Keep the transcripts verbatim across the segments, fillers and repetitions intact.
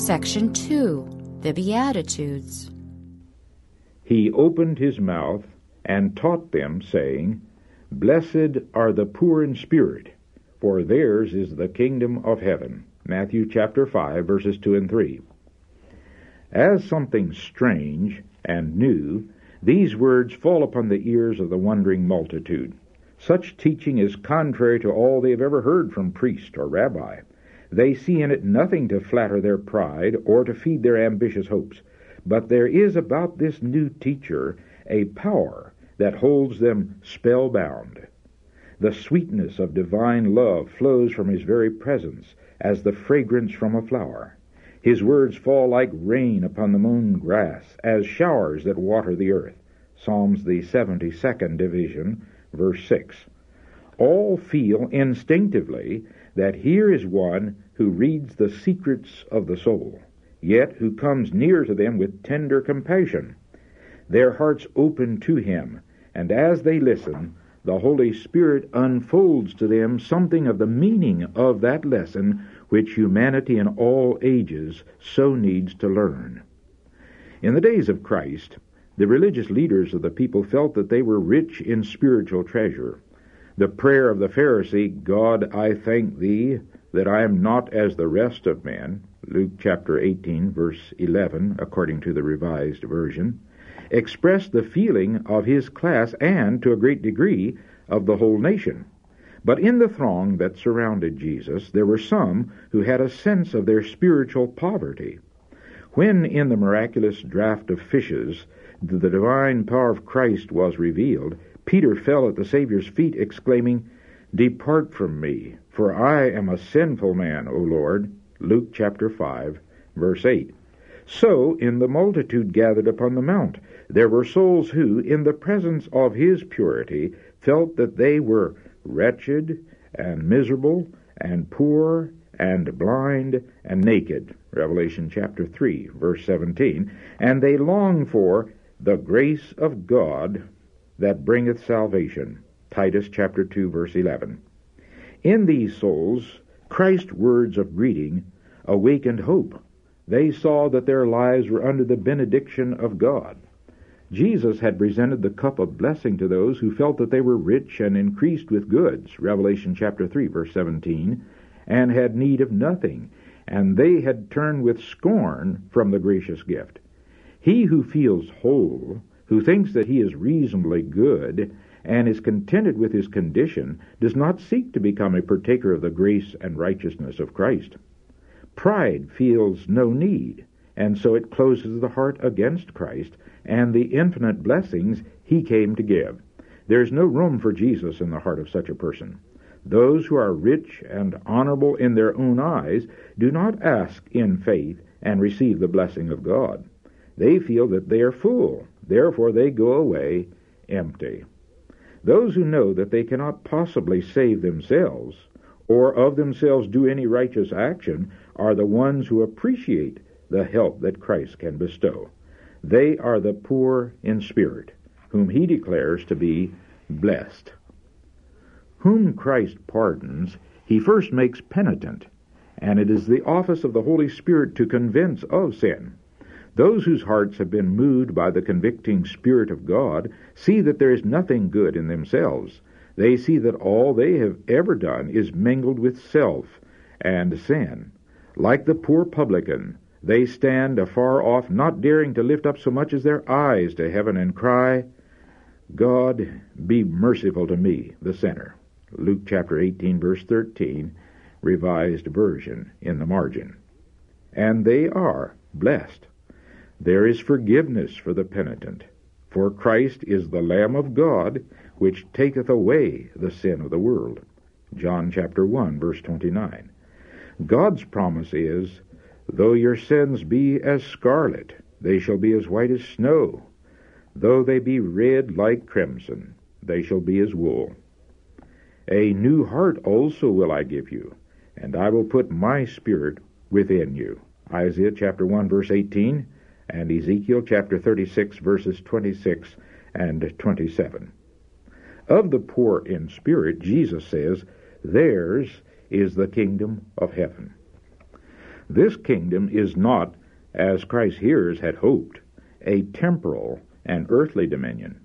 Section two, the Beatitudes. He opened his mouth and taught them, saying, Blessed are the poor in spirit, for theirs is the kingdom of heaven. Matthew chapter five, verses two and three. As something strange and new, these words fall upon the ears of the wondering multitude. Such teaching is contrary to all they have ever heard from priest or rabbi. They see in it nothing to flatter their pride or to feed their ambitious hopes. But there is about this new teacher a power that holds them spellbound. The sweetness of divine love flows from his very presence as the fragrance from a flower. His words fall like rain upon the mown grass, as showers that water the earth. Psalms the seventy-second division, verse six. All feel instinctively that here is one who reads the secrets of the soul, yet who comes near to them with tender compassion. Their hearts open to him, and as they listen, the Holy Spirit unfolds to them something of the meaning of that lesson which humanity in all ages so needs to learn. In the days of Christ, the religious leaders of the people felt that they were rich in spiritual treasure. The prayer of the Pharisee, God, I thank thee that I am not as the rest of men, Luke chapter eighteen, verse eleven, according to the Revised Version, expressed the feeling of his class and, to a great degree, of the whole nation. But in the throng that surrounded Jesus, there were some who had a sense of their spiritual poverty. When in the miraculous draught of fishes the divine power of Christ was revealed, Peter fell at the Savior's feet, exclaiming, Depart from me, for I am a sinful man, O Lord. Luke chapter five, verse eight. So, in the multitude gathered upon the mount, there were souls who, in the presence of his purity, felt that they were wretched and miserable and poor and blind and naked. Revelation chapter three, verse seventeen. And they long for the grace of God that bringeth salvation. Titus chapter two, verse eleven. In these souls, Christ's words of greeting awakened hope. They saw that their lives were under the benediction of God. Jesus had presented the cup of blessing to those who felt that they were rich and increased with goods, Revelation chapter three, verse seventeen, and had need of nothing, and they had turned with scorn from the gracious gift. He who feels whole, who thinks that he is reasonably good, and is contented with his condition, does not seek to become a partaker of the grace and righteousness of Christ. Pride feels no need, and so it closes the heart against Christ and the infinite blessings he came to give. There is no room for Jesus in the heart of such a person. Those who are rich and honorable in their own eyes do not ask in faith and receive the blessing of God. They feel that they are full, therefore they go away empty. Those who know that they cannot possibly save themselves, or of themselves do any righteous action, are the ones who appreciate the help that Christ can bestow. They are the poor in spirit, whom he declares to be blessed. Whom Christ pardons, he first makes penitent, and it is the office of the Holy Spirit to convince of sin. Those whose hearts have been moved by the convicting Spirit of God see that there is nothing good in themselves. They see that all they have ever done is mingled with self and sin. Like the poor publican, they stand afar off, not daring to lift up so much as their eyes to heaven and cry, God, be merciful to me, the sinner. Luke chapter eighteen, verse thirteen, Revised Version, in the margin. And they are blessed. There is forgiveness for the penitent, for Christ is the Lamb of God, which taketh away the sin of the world. John chapter one, verse twenty-nine. God's promise is, though your sins be as scarlet, they shall be as white as snow. Though they be red like crimson, they shall be as wool. A new heart also will I give you, and I will put my spirit within you. Isaiah chapter one, verse eighteen, and Ezekiel chapter thirty-six, verses twenty-six and twenty-seven. Of the poor in spirit, Jesus says, theirs is the kingdom of heaven. This kingdom is not, as Christ's hearers had hoped, a temporal and earthly dominion.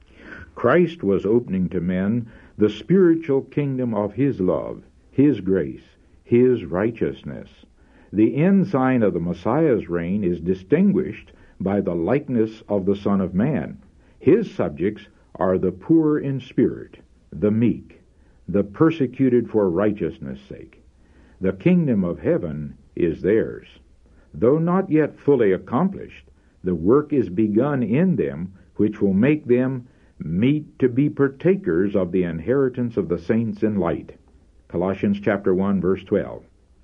Christ was opening to men the spiritual kingdom of his love, his grace, his righteousness. The ensign of the Messiah's reign is distinguished by the likeness of the Son of Man. His subjects are the poor in spirit, the meek, the persecuted for righteousness' sake. The kingdom of heaven is theirs. Though not yet fully accomplished, the work is begun in them, which will make them meet to be partakers of the inheritance of the saints in light. Colossians chapter one, verse twelve.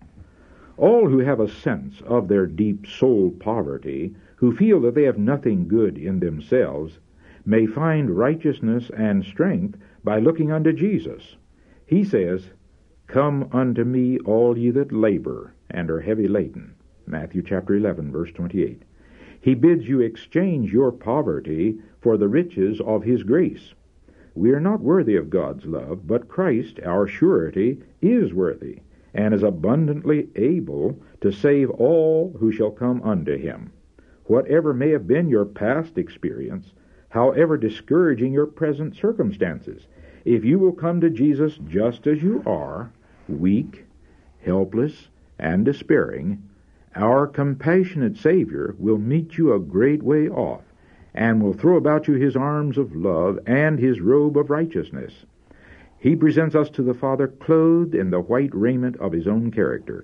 All who have a sense of their deep soul poverty, who feel that they have nothing good in themselves, may find righteousness and strength by looking unto Jesus. He says, "Come unto me, all ye that labor and are heavy laden." Matthew chapter eleven, verse twenty-eight. He bids you exchange your poverty for the riches of his grace. We are not worthy of God's love, but Christ, our surety, is worthy, and is abundantly able to save all who shall come unto him. Whatever may have been your past experience, however discouraging your present circumstances, if you will come to Jesus just as you are, weak, helpless, and despairing, our compassionate Savior will meet you a great way off, and will throw about you his arms of love and his robe of righteousness. He presents us to the Father clothed in the white raiment of his own character.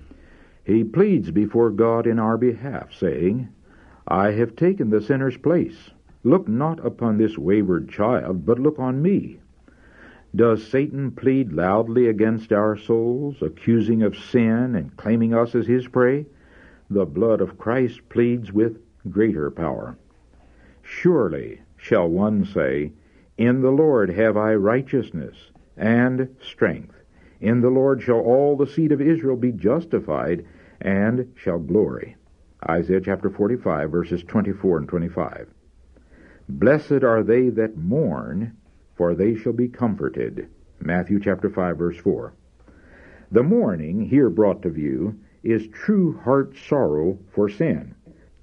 He pleads before God in our behalf, saying, "I have taken the sinner's place. Look not upon this wayward child, but look on me." Does Satan plead loudly against our souls, accusing of sin and claiming us as his prey? The blood of Christ pleads with greater power. Surely shall one say, "In the Lord have I righteousness and strength. In the Lord shall all the seed of Israel be justified and shall glory." Isaiah chapter forty-five, verses twenty-four and twenty-five. Blessed are they that mourn, for they shall be comforted. Matthew chapter five, verse four. The mourning here brought to view is true heart sorrow for sin.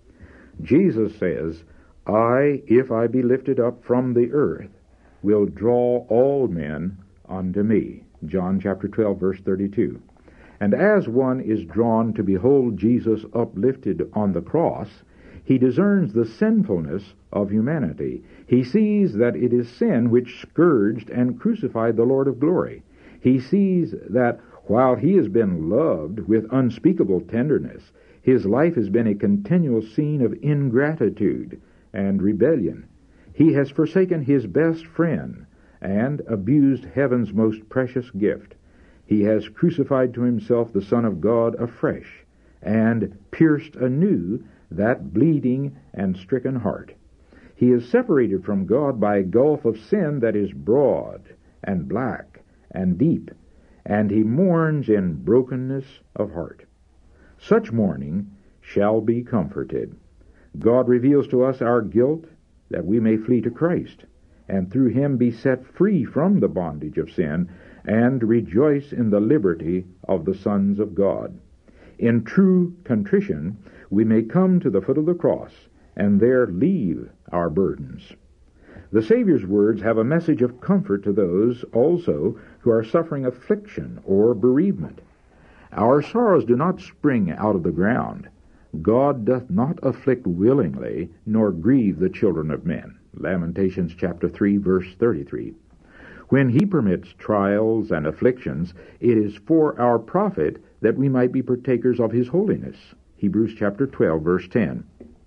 Jesus says, "I, if I be lifted up from the earth, will draw all men unto me." John chapter twelve, verse thirty-two. And as one is drawn to behold Jesus uplifted on the cross, he discerns the sinfulness of humanity. He sees that it is sin which scourged and crucified the Lord of glory. He sees that while he has been loved with unspeakable tenderness, his life has been a continual scene of ingratitude and rebellion. He has forsaken his best friend and abused heaven's most precious gift. He has crucified to himself the Son of God afresh and pierced anew that bleeding and stricken heart. He is separated from God by a gulf of sin that is broad and black and deep, and he mourns in brokenness of heart. Such mourning shall be comforted. God reveals to us our guilt that we may flee to Christ, and through him be set free from the bondage of sin, and rejoice in the liberty of the sons of God. In true contrition, we may come to the foot of the cross, and there leave our burdens. The Savior's words have a message of comfort to those also who are suffering affliction or bereavement. Our sorrows do not spring out of the ground. God doth not afflict willingly, nor grieve the children of men. Lamentations chapter three, verse thirty-three. When he permits trials and afflictions, it is for our profit that we might be partakers of his holiness. Hebrews chapter twelve, verse ten.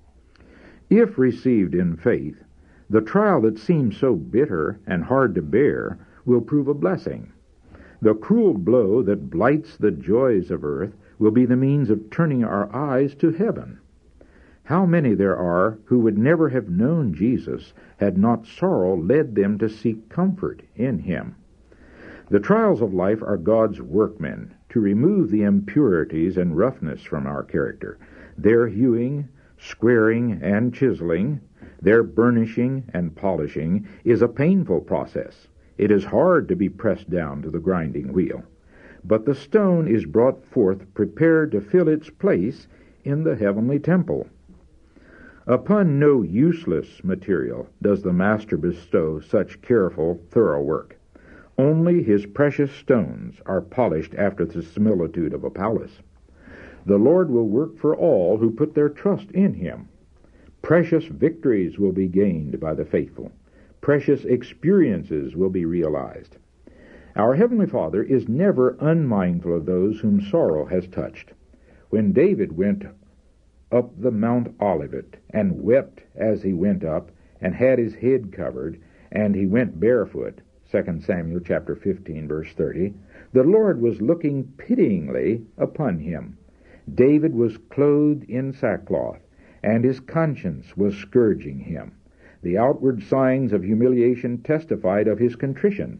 If received in faith, the trial that seems so bitter and hard to bear will prove a blessing. The cruel blow that blights the joys of earth will be the means of turning our eyes to heaven. How many there are who would never have known Jesus had not sorrow led them to seek comfort in him. The trials of life are God's workmen to remove the impurities and roughness from our character. Their hewing, squaring, and chiseling, their burnishing and polishing is a painful process. It is hard to be pressed down to the grinding wheel. but the stone is brought forth prepared to fill its place in the heavenly temple. Upon no useless material does the Master bestow such careful, thorough work. Only his precious stones are polished after the similitude of a palace. The Lord will work for all who put their trust in him. Precious victories will be gained by the faithful. Precious experiences will be realized. Our Heavenly Father is never unmindful of those whom sorrow has touched. When David went up the Mount Olivet and wept as he went up and had his head covered, and he went barefoot, Second Samuel chapter fifteen, verse thirty, the Lord was looking pityingly upon him. David was clothed in sackcloth, and his conscience was scourging him. The outward signs of humiliation testified of his contrition.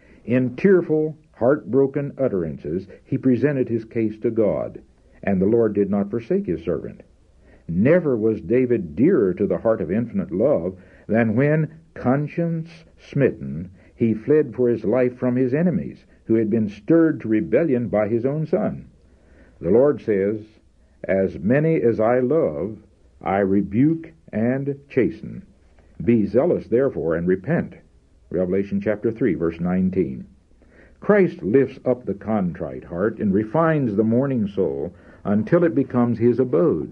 In tearful, heartbroken utterances, he presented his case to God, and the Lord did not forsake his servant. Never was David dearer to the heart of infinite love than when, conscience smitten, he fled for his life from his enemies, who had been stirred to rebellion by his own son. The Lord says, "As many as I love, I rebuke and chasten. Be zealous, therefore, and repent." Revelation chapter three, verse nineteen. Christ lifts up the contrite heart and refines the mourning soul until it becomes his abode.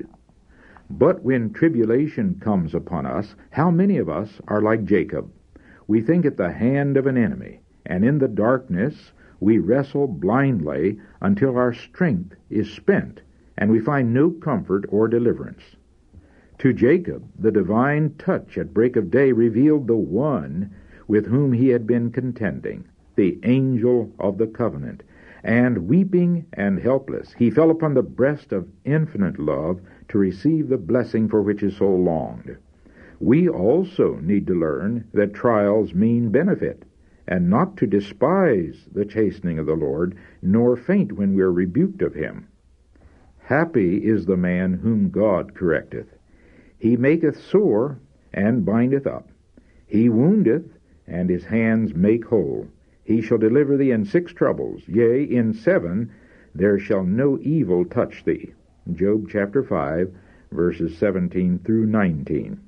But when tribulation comes upon us, how many of us are like Jacob? We think it the hand of an enemy, and in the darkness we wrestle blindly until our strength is spent, and we find no comfort or deliverance. To Jacob, the divine touch at break of day revealed the one with whom he had been contending, the angel of the covenant, and weeping and helpless, he fell upon the breast of infinite love to receive the blessing for which his soul longed. We also need to learn that trials mean benefit, and not to despise the chastening of the Lord, nor faint when we are rebuked of him. Happy is the man whom God correcteth. He maketh sore, and bindeth up. He woundeth, and his hands make whole. He shall deliver thee in six troubles, yea, in seven there shall no evil touch thee. Job chapter five, verses seventeen through nineteen.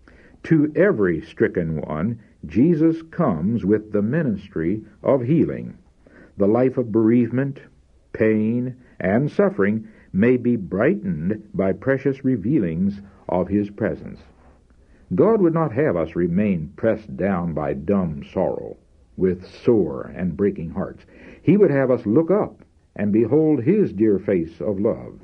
To every stricken one, Jesus comes with the ministry of healing. The life of bereavement, pain, and suffering may be brightened by precious revealings of his presence. God would not have us remain pressed down by dumb sorrow, with sore and breaking hearts. He would have us look up and behold his dear face of love.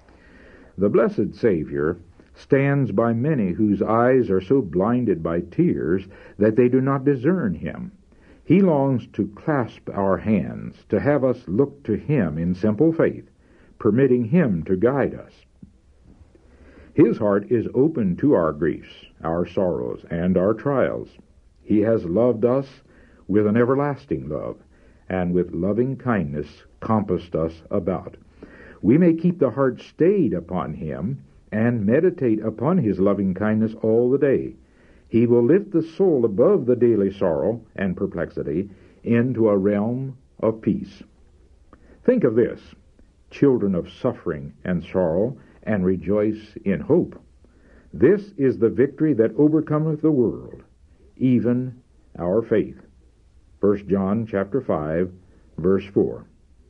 The blessed Savior stands by many whose eyes are so blinded by tears that they do not discern him. He longs to clasp our hands, to have us look to him in simple faith, permitting him to guide us. His heart is open to our griefs, our sorrows, and our trials. He has loved us with an everlasting love, and with loving kindness compassed us about. We may keep the heart stayed upon him, and meditate upon his loving kindness all the day. He will lift the soul above the daily sorrow and perplexity into a realm of peace. Think of this, children of suffering and sorrow, and rejoice in hope. This is the victory that overcometh the world, even our faith. First John chapter five, verse four.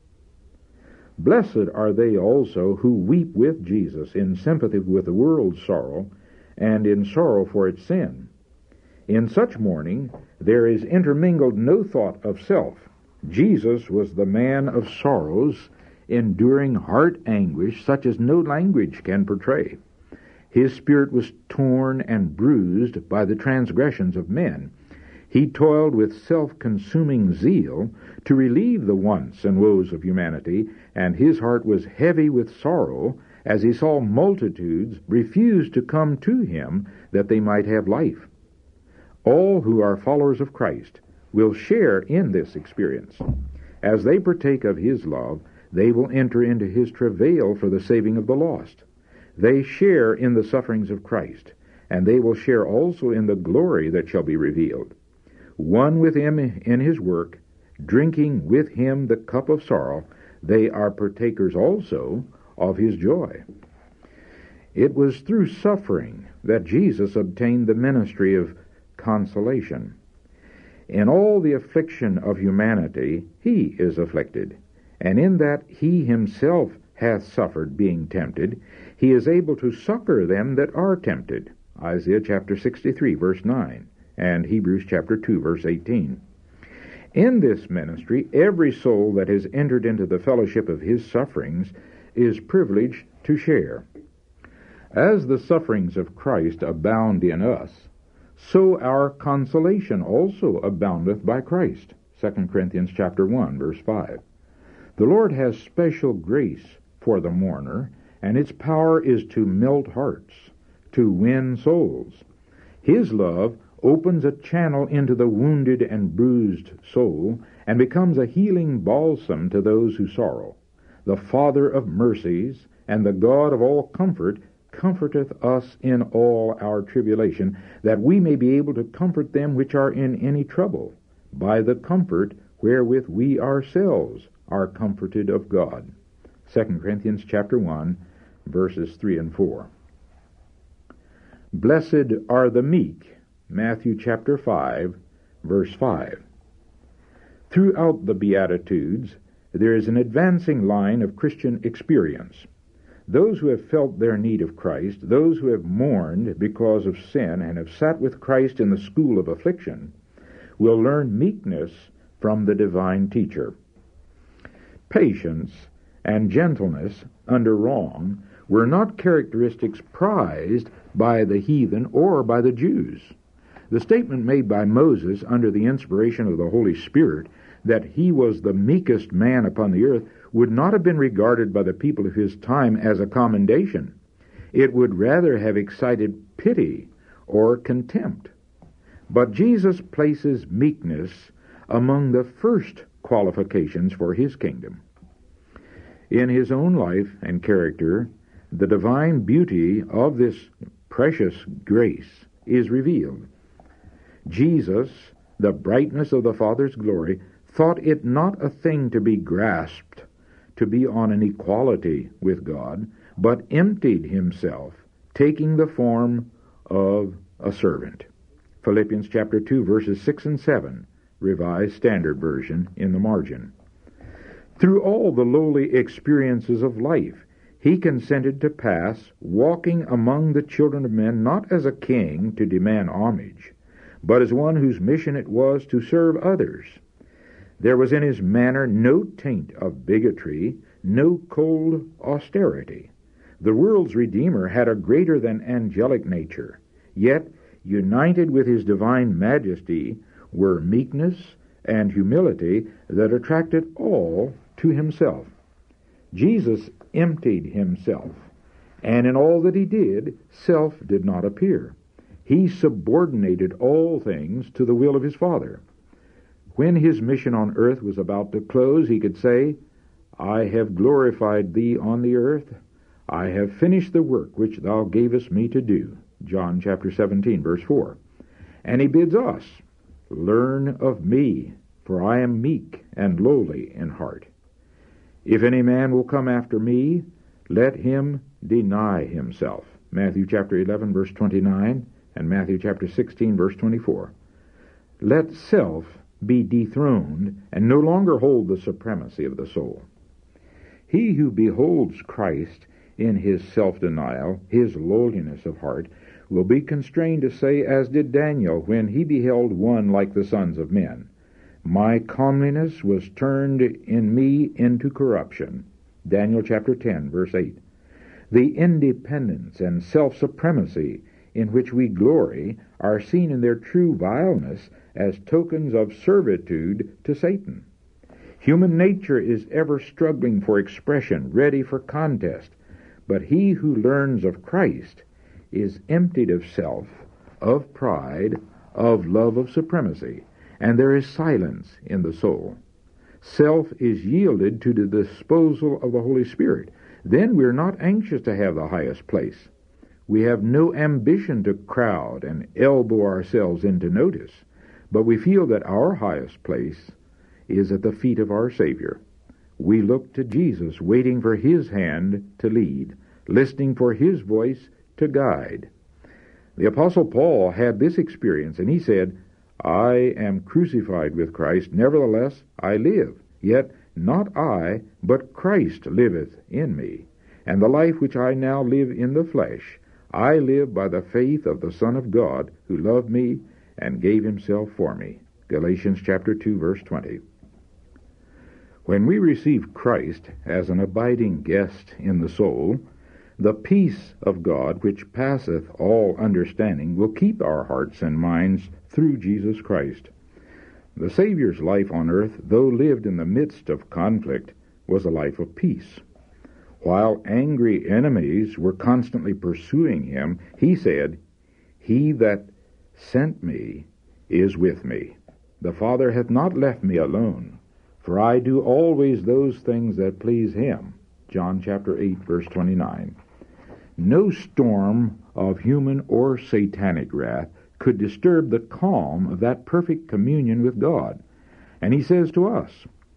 Blessed are they also who weep with Jesus in sympathy with the world's sorrow and in sorrow for its sin. In such mourning there is intermingled no thought of self. Jesus was the man of sorrows, enduring heart anguish such as no language can portray. His spirit was torn and bruised by the transgressions of men. He toiled with self-consuming zeal to relieve the wants and woes of humanity, and his heart was heavy with sorrow as he saw multitudes refuse to come to him that they might have life. All who are followers of Christ will share in this experience. As they partake of his love, they will enter into his travail for the saving of the lost. They share in the sufferings of Christ, and they will share also in the glory that shall be revealed. One with him in his work, drinking with him the cup of sorrow, they are partakers also of his joy. It was through suffering that Jesus obtained the ministry of consolation. In all the affliction of humanity, he is afflicted, and in that he himself hath suffered being tempted, he is able to succor them that are tempted. Isaiah chapter sixty-three, verse nine, and Hebrews chapter two, verse eighteen. In this ministry, every soul that has entered into the fellowship of his sufferings is privileged to share. As the sufferings of Christ abound in us, so our consolation also aboundeth by Christ. Second Corinthians chapter one, verse five. The Lord has special grace for the mourner, and its power is to melt hearts, to win souls. His love opens a channel into the wounded and bruised soul, and becomes a healing balsam to those who sorrow. The Father of mercies, and the God of all comfort, comforteth us in all our tribulation, that we may be able to comfort them which are in any trouble, by the comfort wherewith we ourselves are comforted of God. Second Corinthians chapter one, verses three and four. Blessed are the meek, Matthew chapter five, verse five. Throughout the Beatitudes, there is an advancing line of Christian experience. Those who have felt their need of Christ, those who have mourned because of sin and have sat with Christ in the school of affliction, will learn meekness from the divine teacher. Patience and gentleness under wrong were not characteristics prized by the heathen or by the Jews. The statement made by Moses under the inspiration of the Holy Spirit that he was the meekest man upon the earth would not have been regarded by the people of his time as a commendation. It would rather have excited pity or contempt. But Jesus places meekness among the first qualifications for his kingdom. In his own life and character, the divine beauty of this precious grace is revealed. Jesus, the brightness of the Father's glory, thought it not a thing to be grasped, to be on an equality with God, but emptied himself, taking the form of a servant. Philippians chapter two, verses six and seven, Revised Standard Version in the margin. Through all the lowly experiences of life, he consented to pass, walking among the children of men not as a king to demand homage, but as one whose mission it was to serve others. There was in his manner no taint of bigotry, no cold austerity. The world's Redeemer had a greater than angelic nature, yet united with his divine majesty were meekness and humility that attracted all to himself. Jesus emptied himself, and in all that he did, self did not appear. He subordinated all things to the will of his Father. When his mission on earth was about to close, he could say, I have glorified thee on the earth. I have finished the work which thou gavest me to do. John chapter seventeen, verse four. And he bids us, learn of me, for I am meek and lowly in heart. If any man will come after me, let him deny himself. Matthew chapter eleven, verse twenty-nine, and Matthew chapter sixteen, verse twenty-four. Let self be dethroned and no longer hold the supremacy of the soul. He who beholds Christ in his self-denial, his lowliness of heart, will be constrained to say, as did Daniel when he beheld one like the sons of men, my comeliness was turned in me into corruption. Daniel chapter ten, verse eight. The independence and self-supremacy in which we glory are seen in their true vileness as tokens of servitude to Satan. Human nature is ever struggling for expression, ready for contest, but he who learns of Christ is emptied of self, of pride, of love of supremacy, and there is silence in the soul. Self is yielded to the disposal of the Holy Spirit. Then we're not anxious to have the highest place. We have no ambition to crowd and elbow ourselves into notice, but we feel that our highest place is at the feet of our Savior. We look to Jesus, waiting for His hand to lead, listening for His voice to guide. The Apostle Paul had this experience, and he said, I am crucified with Christ, nevertheless I live. Yet not I, but Christ liveth in me. And the life which I now live in the flesh, I live by the faith of the Son of God, who loved me and gave Himself for me. Galatians chapter two, verse twenty. When we receive Christ as an abiding guest in the soul, the peace of God, which passeth all understanding, will keep our hearts and minds through Jesus Christ. The Savior's life on earth, though lived in the midst of conflict, was a life of peace. While angry enemies were constantly pursuing Him, He said, He that sent me is with me. The Father hath not left me alone, for I do always those things that please Him. John chapter eight, verse twenty-nine. No storm of human or satanic wrath could disturb the calm of that perfect communion with God. And He says to us,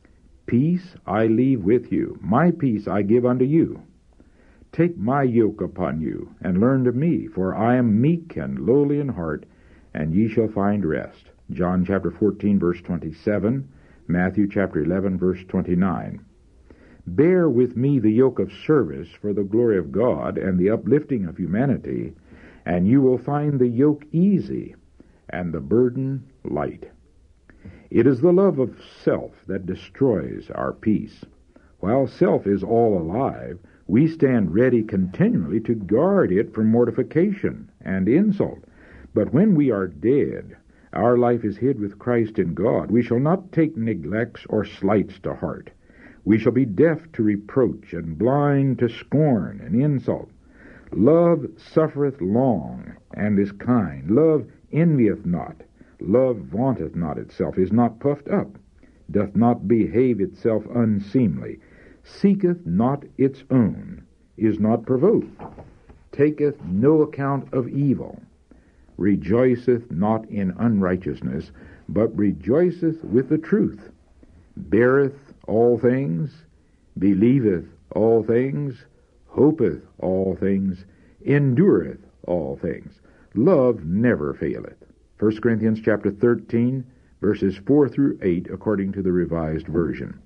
Peace I leave with you, my peace I give unto you. Take my yoke upon you, and learn of me, for I am meek and lowly in heart, and ye shall find rest. John chapter fourteen, verse twenty-seven, Matthew chapter eleven, verse twenty-nine. Bear with me the yoke of service for the glory of God and the uplifting of humanity, and you will find the yoke easy and the burden light. It is the love of self that destroys our peace. While self is all alive, we stand ready continually to guard it from mortification and insult. But when we are dead, our life is hid with Christ in God. We shall not take neglects or slights to heart. We shall be deaf to reproach and blind to scorn and insult. Love suffereth long and is kind. Love envieth not. Love vaunteth not itself, is not puffed up, doth not behave itself unseemly, seeketh not its own, is not provoked, taketh no account of evil, rejoiceth not in unrighteousness, but rejoiceth with the truth, beareth all things, believeth all things, hopeth all things, endureth all things. Love never faileth. First Corinthians chapter thirteen, verses four through eight, according to the Revised Version.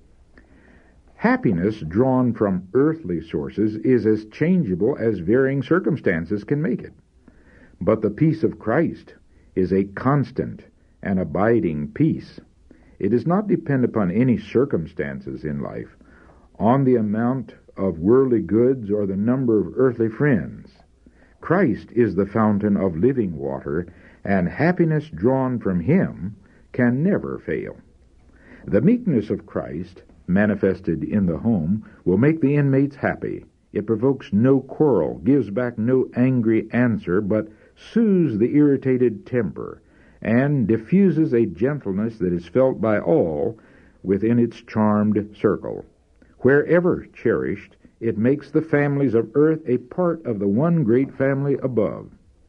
Happiness drawn from earthly sources is as changeable as varying circumstances can make it. But the peace of Christ is a constant and abiding peace. It does not depend upon any circumstances in life, on the amount of worldly goods or the number of earthly friends. Christ is the fountain of living water, and happiness drawn from Him can never fail. The meekness of Christ, manifested in the home, will make the inmates happy. It provokes no quarrel, gives back no angry answer, but soothes the irritated temper, and diffuses a gentleness that is felt by all within its charmed circle. Wherever cherished, it makes the families of earth a part of the one great family above.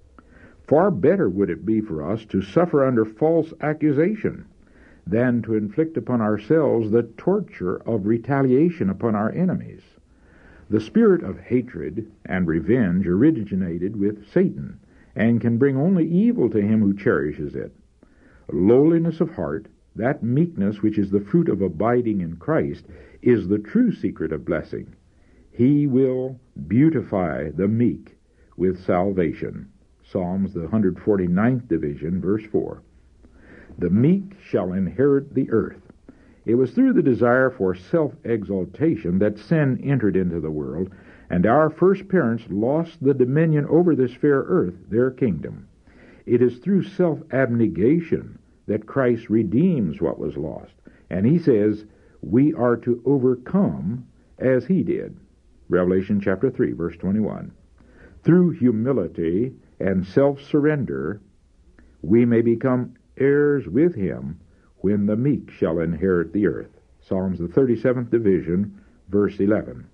Far better would it be for us to suffer under false accusation than to inflict upon ourselves the torture of retaliation upon our enemies. The spirit of hatred and revenge originated with Satan, and can bring only evil to him who cherishes it. Lowliness of heart, that meekness which is the fruit of abiding in Christ, is the true secret of blessing. He will beautify the meek with salvation. Psalms, the one hundred forty-ninth division, verse four. The meek shall inherit the earth. It was through the desire for self-exaltation that sin entered into the world, and our first parents lost the dominion over this fair earth, their kingdom. It is through self-abnegation that Christ redeems what was lost, and He says we are to overcome as He did. Revelation chapter three, verse twenty-one. Through humility and self-surrender, we may become heirs with Him when the meek shall inherit the earth. Psalms, the thirty-seventh division, verse eleven.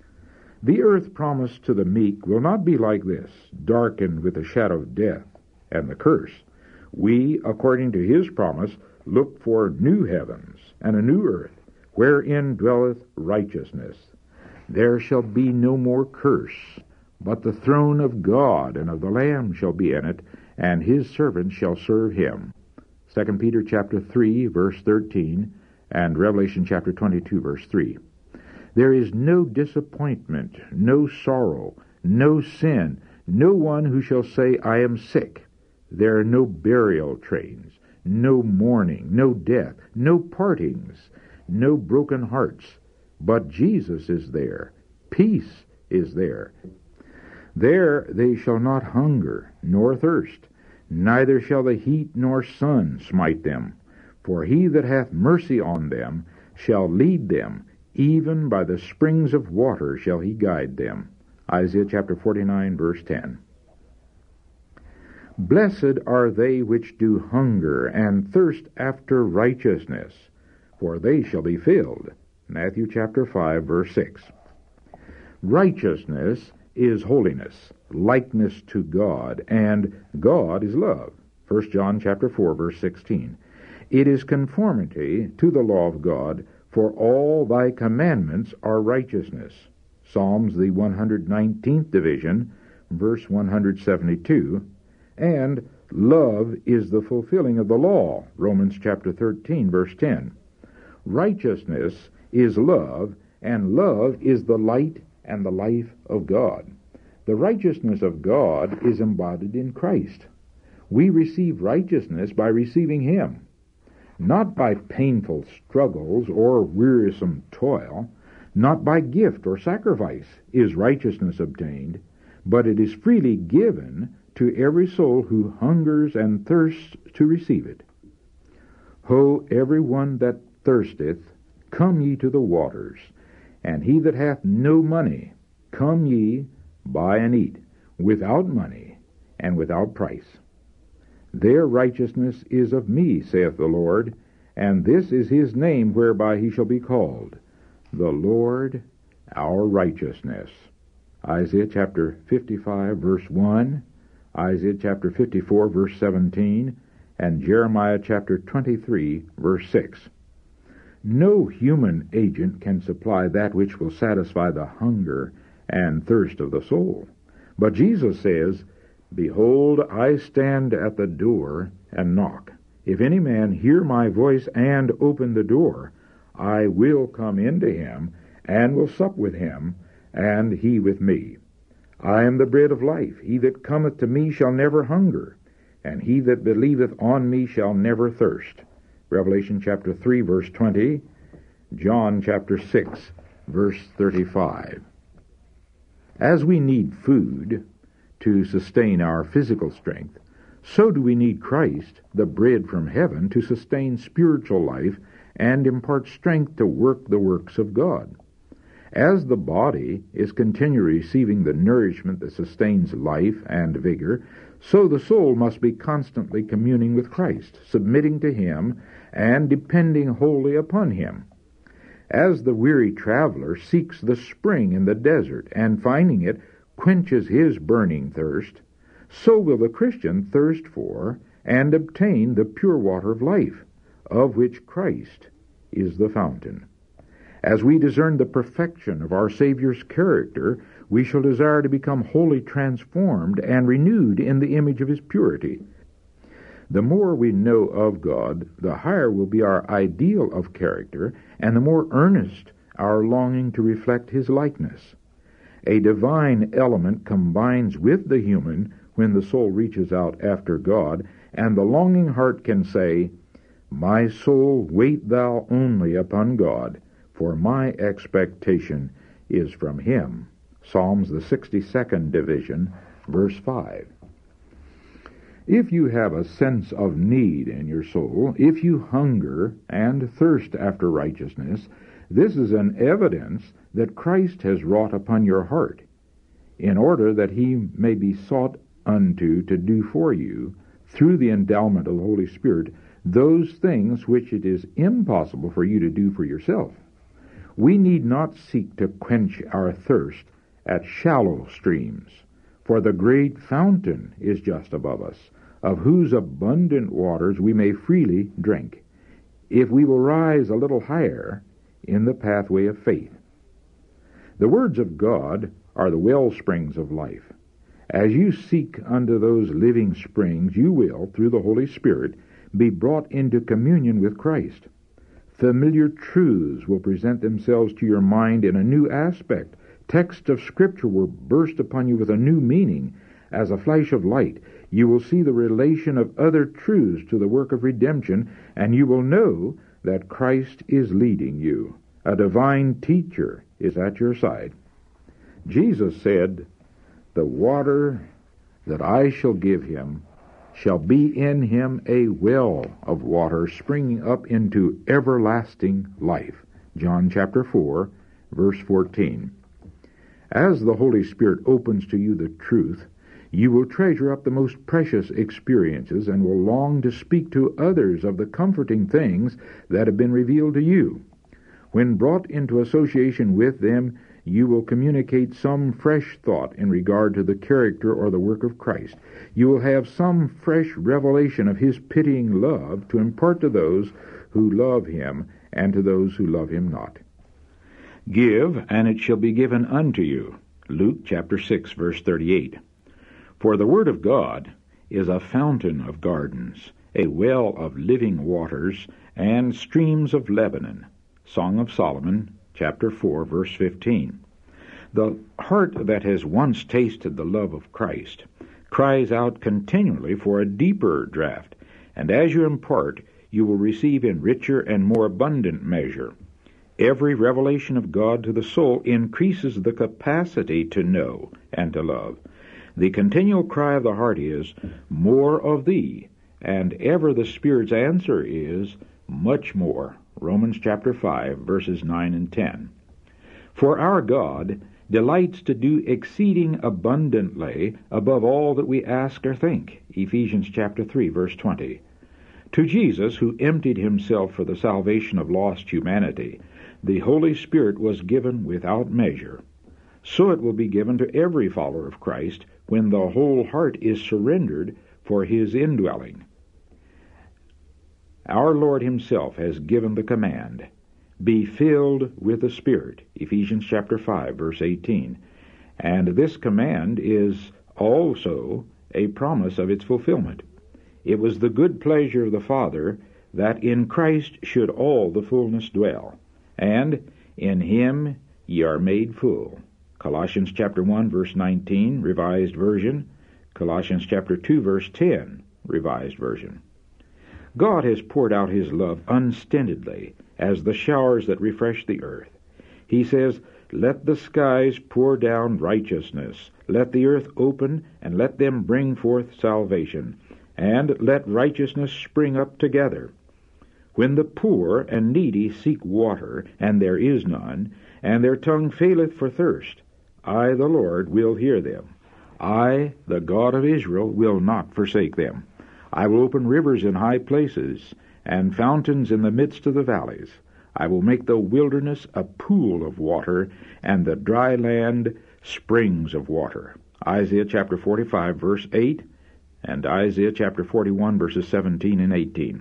The earth promised to the meek will not be like this, darkened with the shadow of death and the curse. We, according to His promise, look for new heavens and a new earth, wherein dwelleth righteousness. There shall be no more curse, but the throne of God and of the Lamb shall be in it, and his servants shall serve him. Second Peter chapter three, verse thirteen, and Revelation chapter twenty-two, verse three. There is no disappointment, no sorrow, no sin, no one who shall say, I am sick. There are no burial trains, no mourning, no death, no partings, no broken hearts. But Jesus is there. Peace is there. There they shall not hunger, nor thirst, neither shall the heat nor sun smite them. For he that hath mercy on them shall lead them, even by the springs of water shall he guide them. Isaiah chapter forty-nine, verse ten. Blessed are they which do hunger and thirst after righteousness, for they shall be filled. Matthew chapter five, verse six. Righteousness is holiness, likeness to God, and God is love. First John chapter four, verse sixteen. It is conformity to the law of God, for all thy commandments are righteousness. Psalms, the one hundred nineteenth division, verse one hundred seventy-two. And love is the fulfilling of the law. Romans chapter thirteen, verse ten. Righteousness is love, and love is the light and the life of God. The righteousness of God is embodied in Christ. We receive righteousness by receiving him, not by painful struggles or wearisome toil, not by gift or sacrifice is righteousness obtained, but it is freely given to every soul who hungers and thirsts to receive it. Ho, every one that thirsteth, come ye to the waters, and he that hath no money, come ye, buy and eat, without money and without price. Their righteousness is of me, saith the Lord, and this is his name whereby he shall be called, the Lord our righteousness. Isaiah chapter fifty-five, verse one, Isaiah chapter fifty-four, verse seventeen, and Jeremiah chapter twenty-three, verse six. No human agent can supply that which will satisfy the hunger and thirst of the soul. But Jesus says, Behold, I stand at the door and knock. If any man hear my voice and open the door, I will come into him, and will sup with him, and he with me. I am the bread of life. He that cometh to me shall never hunger, and he that believeth on me shall never thirst. Revelation chapter three, verse twenty, John chapter six, verse thirty-five. As we need food to sustain our physical strength, so do we need Christ, the bread from heaven, to sustain spiritual life and impart strength to work the works of God. As the body is continually receiving the nourishment that sustains life and vigor, so the soul must be constantly communing with Christ, submitting to him, and depending wholly upon him. As the weary traveler seeks the spring in the desert, and finding it quenches his burning thirst, so will the Christian thirst for and obtain the pure water of life, of which Christ is the fountain. As we discern the perfection of our Savior's character, we shall desire to become wholly transformed and renewed in the image of his purity. The more we know of God, the higher will be our ideal of character, and the more earnest our longing to reflect his likeness. A divine element combines with the human when the soul reaches out after God, and the longing heart can say, My soul, wait thou only upon God, for my expectation is from him. Psalms, the sixty-second division, verse five. If you have a sense of need in your soul, if you hunger and thirst after righteousness, this is an evidence that Christ has wrought upon your heart, in order that he may be sought unto to do for you, through the endowment of the Holy Spirit, those things which it is impossible for you to do for yourself. We need not seek to quench our thirst at shallow streams, for the great fountain is just above us, of whose abundant waters we may freely drink. if we will rise a little higher in the pathway of faith. The words of God are the well springs of life. As you seek unto those living springs, you will, through the Holy Spirit, be brought into communion with Christ. Familiar truths will present themselves to your mind in a new aspect. Texts of Scripture will burst upon you with a new meaning. As a flash of light, you will see the relation of other truths to the work of redemption, and you will know that Christ is leading you. A divine teacher is at your side. Jesus said, "The water that I shall give him shall be in him a well of water springing up into everlasting life." John chapter four, verse fourteen. As the Holy Spirit opens to you the truth, you will treasure up the most precious experiences and will long to speak to others of the comforting things that have been revealed to you. When brought into association with them, you will communicate some fresh thought in regard to the character or the work of Christ. You will have some fresh revelation of his pitying love to impart to those who love him and to those who love him not. "Give, and it shall be given unto you." Luke chapter six, verse thirty-eight. For the word of God is a fountain of gardens, a well of living waters, and streams of Lebanon. Song of Solomon, chapter four, verse fifteen. The heart that has once tasted the love of Christ cries out continually for a deeper draught, and as you impart, you will receive in richer and more abundant measure. Every revelation of God to the soul increases the capacity to know and to love. The continual cry of the heart is, "More of thee," and ever the Spirit's answer is, "Much more." Romans chapter five, verses nine and ten. For our God delights to do exceeding abundantly above all that we ask or think. Ephesians chapter three, verse twenty. To Jesus, who emptied himself for the salvation of lost humanity, the Holy Spirit was given without measure. So it will be given to every follower of Christ when the whole heart is surrendered for his indwelling. Our Lord himself has given the command, "Be filled with the Spirit," Ephesians chapter five, verse eighteen. And this command is also a promise of its fulfillment. It was the good pleasure of the Father that in Christ should all the fullness dwell, and in him ye are made full. Colossians chapter one, verse nineteen, Revised Version. Colossians chapter two, verse ten, Revised Version. God has poured out his love unstintedly as the showers that refresh the earth. He says, "Let the skies pour down righteousness, let the earth open, and let them bring forth salvation, and let righteousness spring up together." When the poor and needy seek water, and there is none, and their tongue faileth for thirst, I, the Lord, will hear them. I, the God of Israel, will not forsake them. I will open rivers in high places, and fountains in the midst of the valleys. I will make the wilderness a pool of water, and the dry land springs of water. Isaiah chapter forty-five, verse eight, and Isaiah chapter forty-one, verses seventeen and eighteen.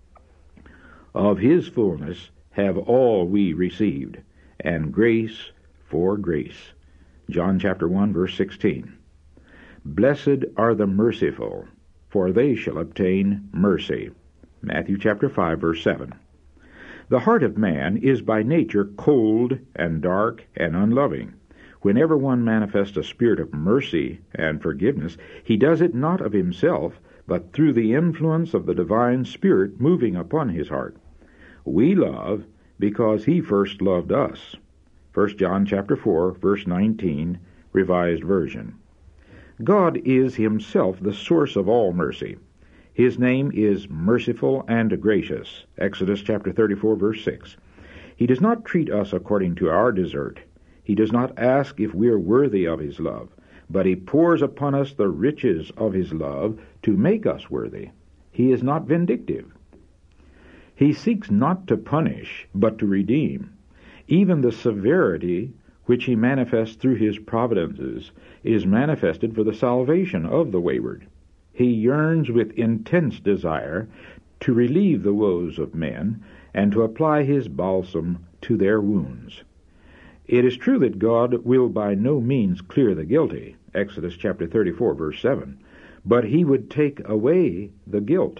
Of his fullness have all we received, and grace for grace. John chapter one, verse sixteen. Blessed are the merciful, for they shall obtain mercy. Matthew chapter five, verse seven. The heart of man is by nature cold and dark and unloving. Whenever one manifests a spirit of mercy and forgiveness, he does it not of himself, but through the influence of the divine Spirit moving upon his heart. We love because he first loved us. First John chapter four, verse nineteen, Revised Version. God is himself the source of all mercy. His name is merciful and gracious. Exodus chapter thirty-four, verse six. He does not treat us according to our desert. He does not ask if we are worthy of his love, but he pours upon us the riches of his love to make us worthy. He is not vindictive. He seeks not to punish, but to redeem. Even the severity which he manifests through his providences is manifested for the salvation of the wayward. He yearns with intense desire to relieve the woes of men, and to apply his balsam to their wounds. It is true that God will by no means clear the guilty, Exodus chapter thirty-four, verse seven, but he would take away the guilt.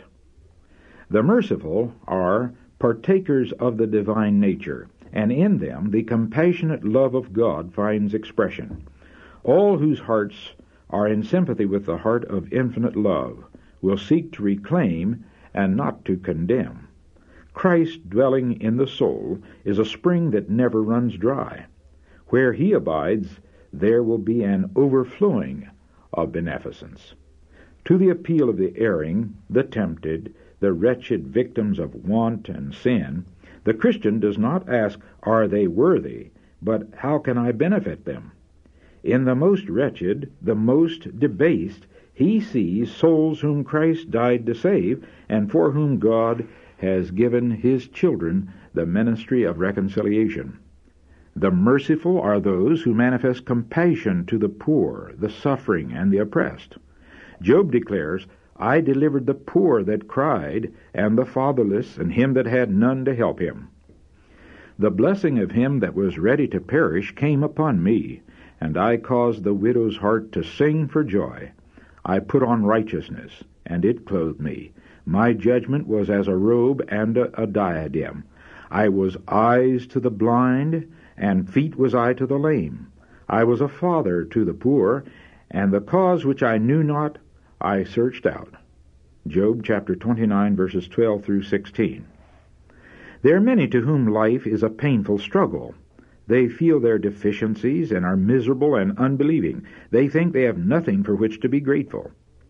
The merciful are partakers of the divine nature, and in them the compassionate love of God finds expression. All whose hearts are in sympathy with the heart of infinite love will seek to reclaim and not to condemn. Christ dwelling in the soul is a spring that never runs dry. Where he abides, there will be an overflowing of beneficence. To the appeal of the erring, the tempted, the wretched victims of want and sin, the Christian does not ask, are they worthy, but how can I benefit them? In the most wretched, the most debased, he sees souls whom Christ died to save, and for whom God has given his children the ministry of reconciliation. The merciful are those who manifest compassion to the poor, the suffering, and the oppressed. Job declares, I delivered the poor that cried, and the fatherless, and him that had none to help him. The blessing of him that was ready to perish came upon me, and I caused the widow's heart to sing for joy. I put on righteousness, and it clothed me. My judgment was as a robe and a, a diadem. I was eyes to the blind, and feet was I to the lame. I was a father to the poor, and the cause which I knew not I searched out. Job chapter twenty-nine, verses twelve through sixteen. There are many to whom life is a painful struggle. They feel their deficiencies and are miserable and unbelieving. They think they have nothing for which to be grateful.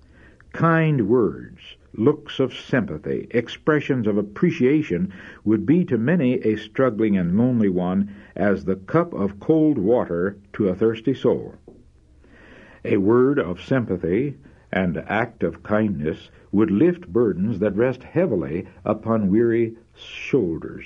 Kind words, looks of sympathy, expressions of appreciation would be to many a struggling and lonely one as the cup of cold water to a thirsty soul. A word of sympathy and act of kindness would lift burdens that rest heavily upon weary shoulders.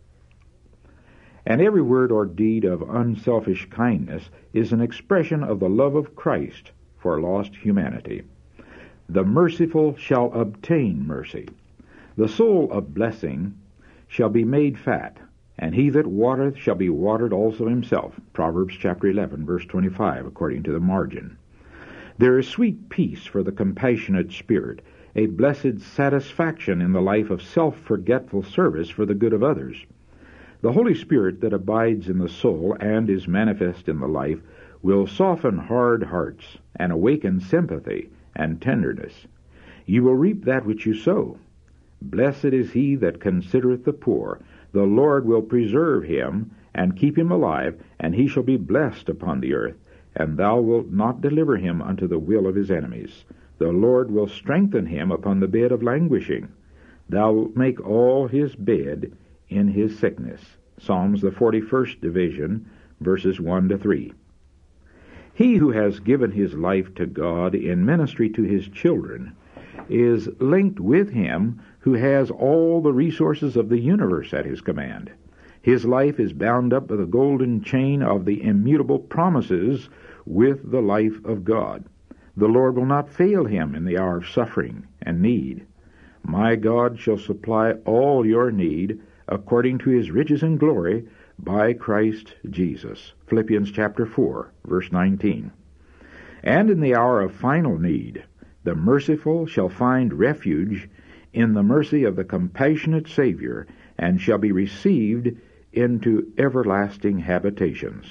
And every word or deed of unselfish kindness is an expression of the love of Christ for lost humanity. The merciful shall obtain mercy. The soul of blessing shall be made fat, and he that watereth shall be watered also himself. Proverbs chapter eleven, verse twenty-five, according to the margin. There is sweet peace for the compassionate spirit, a blessed satisfaction in the life of self-forgetful service for the good of others. The Holy Spirit that abides in the soul and is manifest in the life will soften hard hearts and awaken sympathy and tenderness. You will reap that which you sow. Blessed is he that considereth the poor. The Lord will preserve him and keep him alive, and he shall be blessed upon the earth. And thou wilt not deliver him unto the will of his enemies. The Lord will strengthen him upon the bed of languishing. Thou wilt make all his bed in his sickness. Psalms the forty-first division, verses one to three. He who has given his life to God in ministry to his children is linked with him who has all the resources of the universe at his command. His life is bound up with a golden chain of the immutable promises with the life of God. The Lord will not fail him in the hour of suffering and need. My God shall supply all your need according to his riches and glory by Christ Jesus. Philippians chapter four, verse nineteen. And in the hour of final need, the merciful shall find refuge in the mercy of the compassionate Savior, and shall be received into everlasting habitations.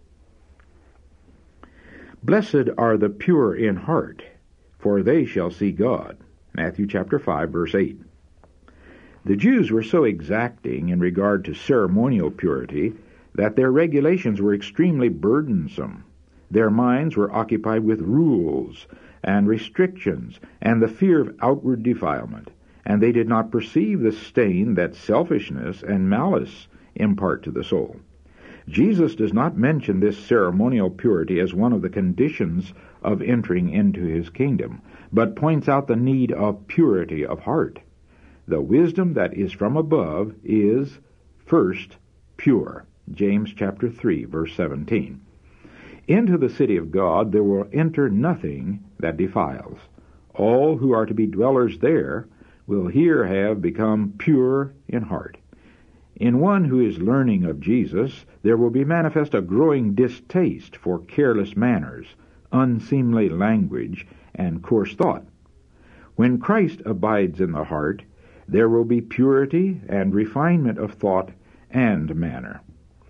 Blessed are the pure in heart, for they shall see God. Matthew chapter five, verse eight. The Jews were so exacting in regard to ceremonial purity that their regulations were extremely burdensome. Their minds were occupied with rules and restrictions and the fear of outward defilement, and they did not perceive the stain that selfishness and malice impart to the soul. Jesus does not mention this ceremonial purity as one of the conditions of entering into his kingdom, but points out the need of purity of heart. The wisdom that is from above is, first, pure. James chapter three, verse seventeen. Into the city of God there will enter nothing that defiles. All who are to be dwellers there will here have become pure in heart. In one who is learning of Jesus, there will be manifest a growing distaste for careless manners, unseemly language, and coarse thought. When Christ abides in the heart, there will be purity and refinement of thought and manner.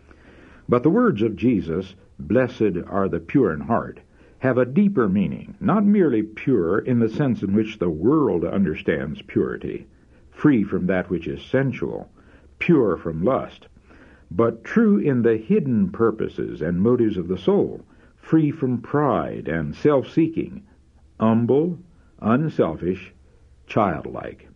But the words of Jesus, "Blessed are the pure in heart," have a deeper meaning, not merely pure in the sense in which the world understands purity, free from that which is sensual, pure from lust, but true in the hidden purposes and motives of the soul, free from pride and self-seeking, humble, unselfish, childlike.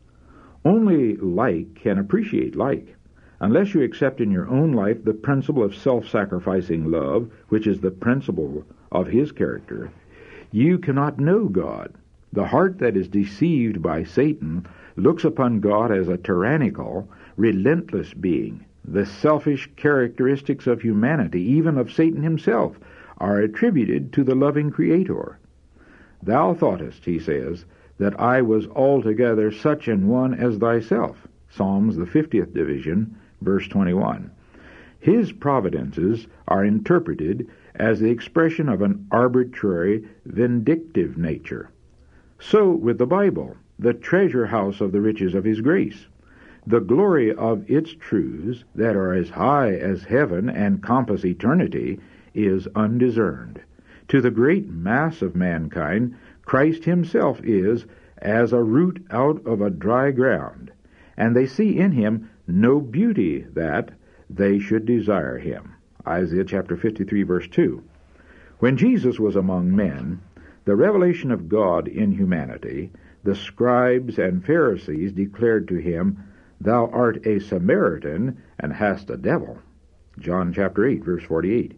Only like can appreciate like. Unless you accept in your own life the principle of self-sacrificing love, which is the principle of his character, you cannot know God. The heart that is deceived by Satan looks upon God as a tyrannical, relentless being. The selfish characteristics of humanity, even of Satan himself, are attributed to the loving Creator. "Thou thoughtest," he says, "that I was altogether such an one as thyself." Psalms, the fiftieth division, verse twenty-one. His providences are interpreted as the expression of an arbitrary, vindictive nature. So with the Bible, the treasure house of the riches of his grace. The glory of its truths, that are as high as heaven and compass eternity, is undiscerned. To the great mass of mankind, Christ himself is as a root out of a dry ground, and they see in him no beauty that they should desire him. Isaiah chapter fifty-three, verse two. When Jesus was among men, the revelation of God in humanity, the scribes and Pharisees declared to him, "Thou art a Samaritan, and hast a devil." John chapter eight, verse forty-eight.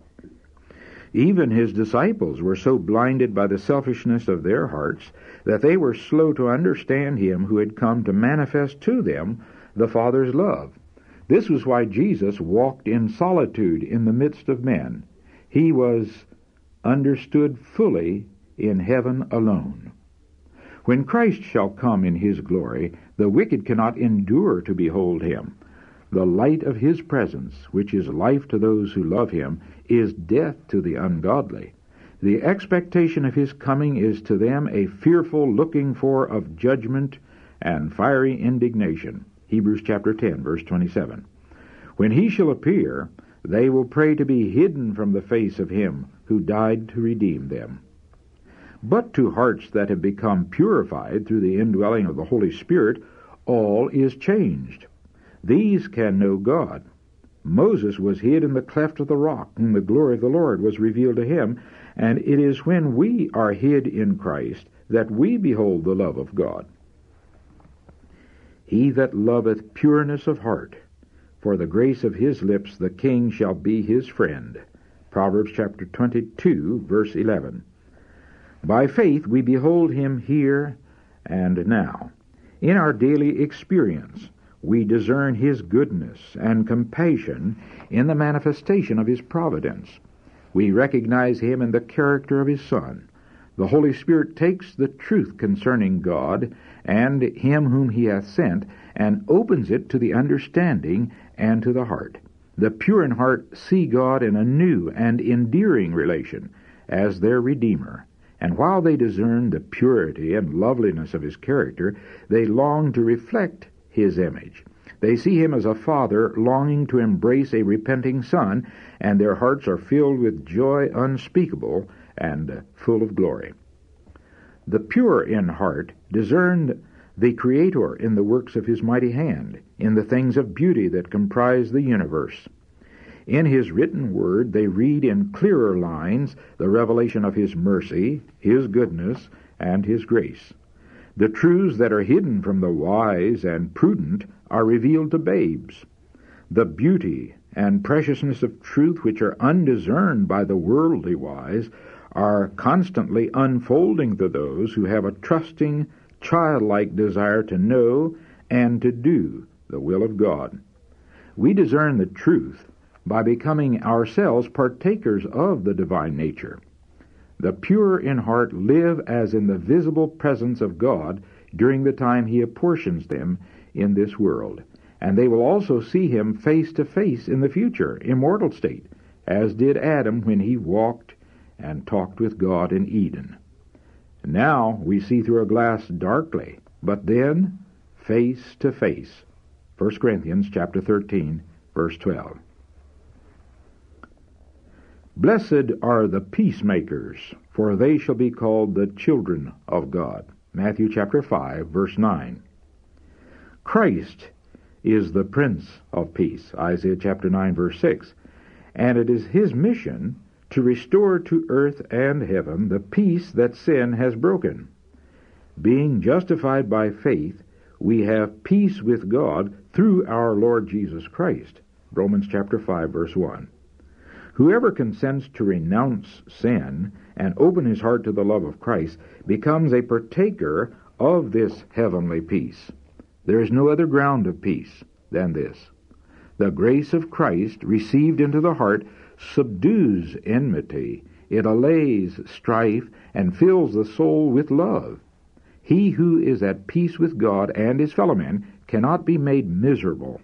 Even his disciples were so blinded by the selfishness of their hearts that they were slow to understand him who had come to manifest to them the Father's love. This was why Jesus walked in solitude in the midst of men. He was understood fully in heaven alone. When Christ shall come in his glory, the wicked cannot endure to behold him. The light of his presence, which is life to those who love him, is death to the ungodly. The expectation of his coming is to them a fearful looking for of judgment and fiery indignation. Hebrews chapter ten, verse twenty-seven. When he shall appear, they will pray to be hidden from the face of him who died to redeem them. But to hearts that have become purified through the indwelling of the Holy Spirit, all is changed. These can know God. Moses was hid in the cleft of the rock, and the glory of the Lord was revealed to him, and it is when we are hid in Christ that we behold the love of God. He that loveth pureness of heart, for the grace of his lips the king shall be his friend. Proverbs chapter twenty-two, verse eleven. By faith we behold him here and now. In our daily experience, we discern his goodness and compassion in the manifestation of his providence. We recognize him in the character of his Son. The Holy Spirit takes the truth concerning God and him whom he hath sent, and opens it to the understanding and to the heart. The pure in heart see God in a new and endearing relation as their Redeemer. And while they discern the purity and loveliness of his character, they long to reflect his image. They see him as a father longing to embrace a repenting son, and their hearts are filled with joy unspeakable and full of glory. The pure in heart discern the Creator in the works of his mighty hand, in the things of beauty that comprise the universe. In his written word they read in clearer lines the revelation of his mercy, his goodness, and his grace. The truths that are hidden from the wise and prudent are revealed to babes. The beauty and preciousness of truth which are undiscerned by the worldly wise are constantly unfolding to those who have a trusting, childlike desire to know and to do the will of God. We discern the truth by becoming ourselves partakers of the divine nature. The pure in heart live as in the visible presence of God, during the time he apportions them in this world. And they will also see him face to face in the future, immortal state, as did Adam when he walked and talked with God in Eden. Now we see through a glass darkly, but then face to face. First Corinthians chapter thirteen, verse twelve. Blessed are the peacemakers, for they shall be called the children of God. Matthew chapter five, verse nine. Christ is the Prince of Peace. Isaiah chapter nine, verse six. And it is his mission to restore to earth and heaven the peace that sin has broken. Being justified by faith, we have peace with God through our Lord Jesus Christ. Romans chapter five, verse one. Whoever consents to renounce sin and open his heart to the love of Christ becomes a partaker of this heavenly peace. There is no other ground of peace than this. The grace of Christ received into the heart subdues enmity, it allays strife, and fills the soul with love. He who is at peace with God and his fellow men cannot be made miserable.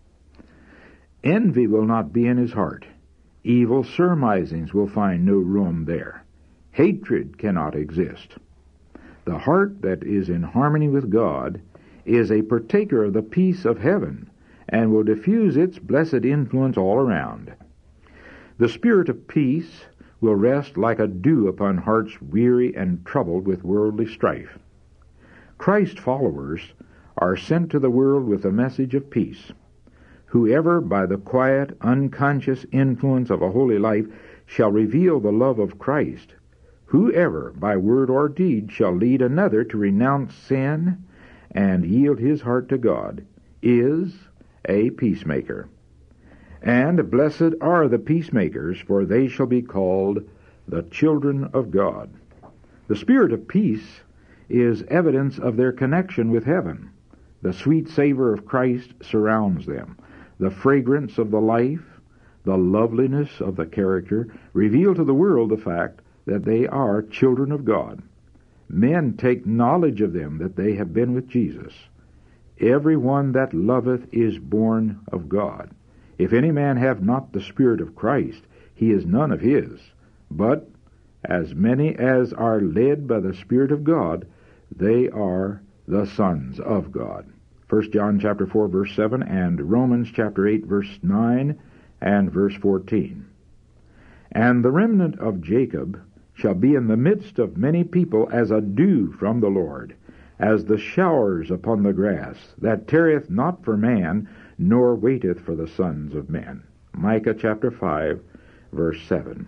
Envy will not be in his heart. Evil surmisings will find no room there. Hatred cannot exist. The heart that is in harmony with God is a partaker of the peace of heaven and will diffuse its blessed influence all around. The spirit of peace will rest like a dew upon hearts weary and troubled with worldly strife. Christ followers are sent to the world with a message of peace. Whoever, by the quiet, unconscious influence of a holy life, shall reveal the love of Christ, whoever, by word or deed, shall lead another to renounce sin and yield his heart to God, is a peacemaker. And blessed are the peacemakers, for they shall be called the children of God. The spirit of peace is evidence of their connection with heaven. The sweet savor of Christ surrounds them. The fragrance of the life, the loveliness of the character, reveal to the world the fact that they are children of God. Men take knowledge of them that they have been with Jesus. Every one that loveth is born of God. If any man have not the Spirit of Christ, he is none of his. But as many as are led by the Spirit of God, they are the sons of God. First John chapter four, verse seven, and Romans chapter eight, verse nine, and verse fourteen. And the remnant of Jacob shall be in the midst of many people as a dew from the Lord, as the showers upon the grass, that tarrieth not for man, nor waiteth for the sons of men. Micah chapter five, verse seven.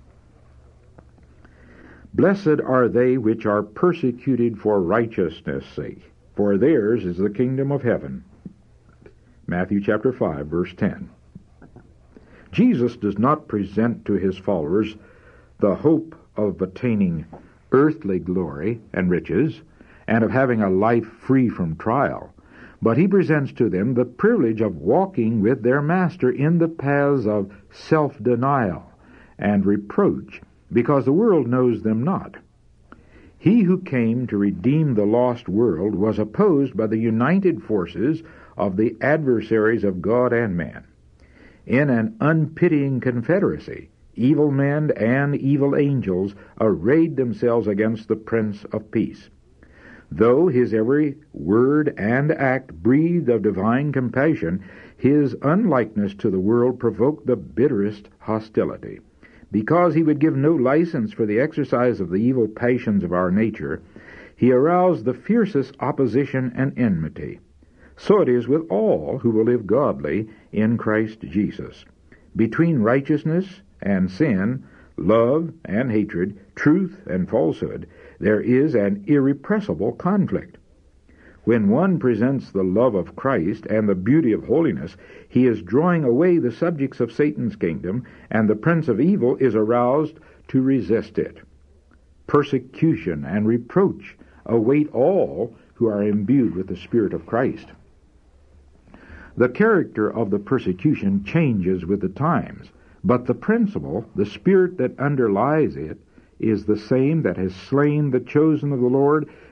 Blessed are they which are persecuted for righteousness' sake, for theirs is the kingdom of heaven. Matthew chapter five, verse ten. Jesus does not present to his followers the hope of attaining earthly glory and riches, and of having a life free from trial, but he presents to them the privilege of walking with their Master in the paths of self-denial and reproach, because the world knows them not. He who came to redeem the lost world was opposed by the united forces of the adversaries of God and man. In an unpitying confederacy, evil men and evil angels arrayed themselves against the Prince of Peace. Though his every word and act breathed of divine compassion, his unlikeness to the world provoked the bitterest hostility. Because he would give no license for the exercise of the evil passions of our nature, he aroused the fiercest opposition and enmity. So it is with all who will live godly in Christ Jesus. Between righteousness and sin, love and hatred, truth and falsehood, there is an irrepressible conflict. When one presents the love of Christ and the beauty of holiness, he is drawing away the subjects of Satan's kingdom, and the prince of evil is aroused to resist it. Persecution and reproach await all who are imbued with the Spirit of Christ. The character of the persecution changes with the times, but the principle, the spirit that underlies it, is the same that has slain the chosen of the Lord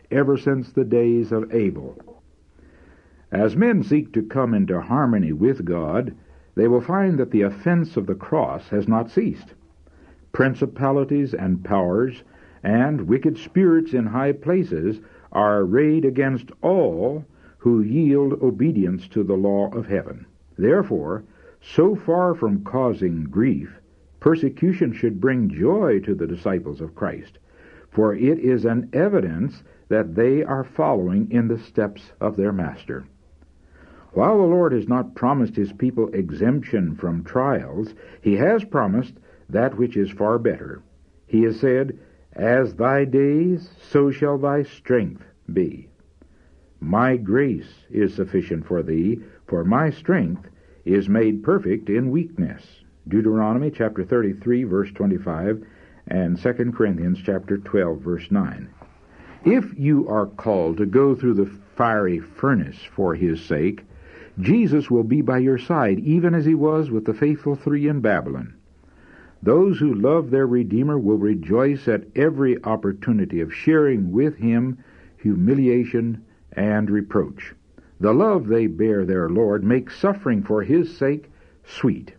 ever since the days of Abel. As men seek to come into harmony with God, they will find that the offense of the cross has not ceased. Principalities and powers and wicked spirits in high places are arrayed against all who yield obedience to the law of heaven. Therefore, so far from causing grief, persecution should bring joy to the disciples of Christ, for it is an evidence that they are following in the steps of their Master. While the Lord has not promised his people exemption from trials, he has promised that which is far better. He has said, "As thy days, so shall thy strength be. My grace is sufficient for thee, for my strength is made perfect in weakness." Deuteronomy chapter thirty-three, verse twenty-five, and Second Corinthians chapter twelve, verse nine. If you are called to go through the fiery furnace for his sake, Jesus will be by your side, even as he was with the faithful three in Babylon. Those who love their Redeemer will rejoice at every opportunity of sharing with him humiliation and reproach. The love they bear their Lord makes suffering for his sake sweet.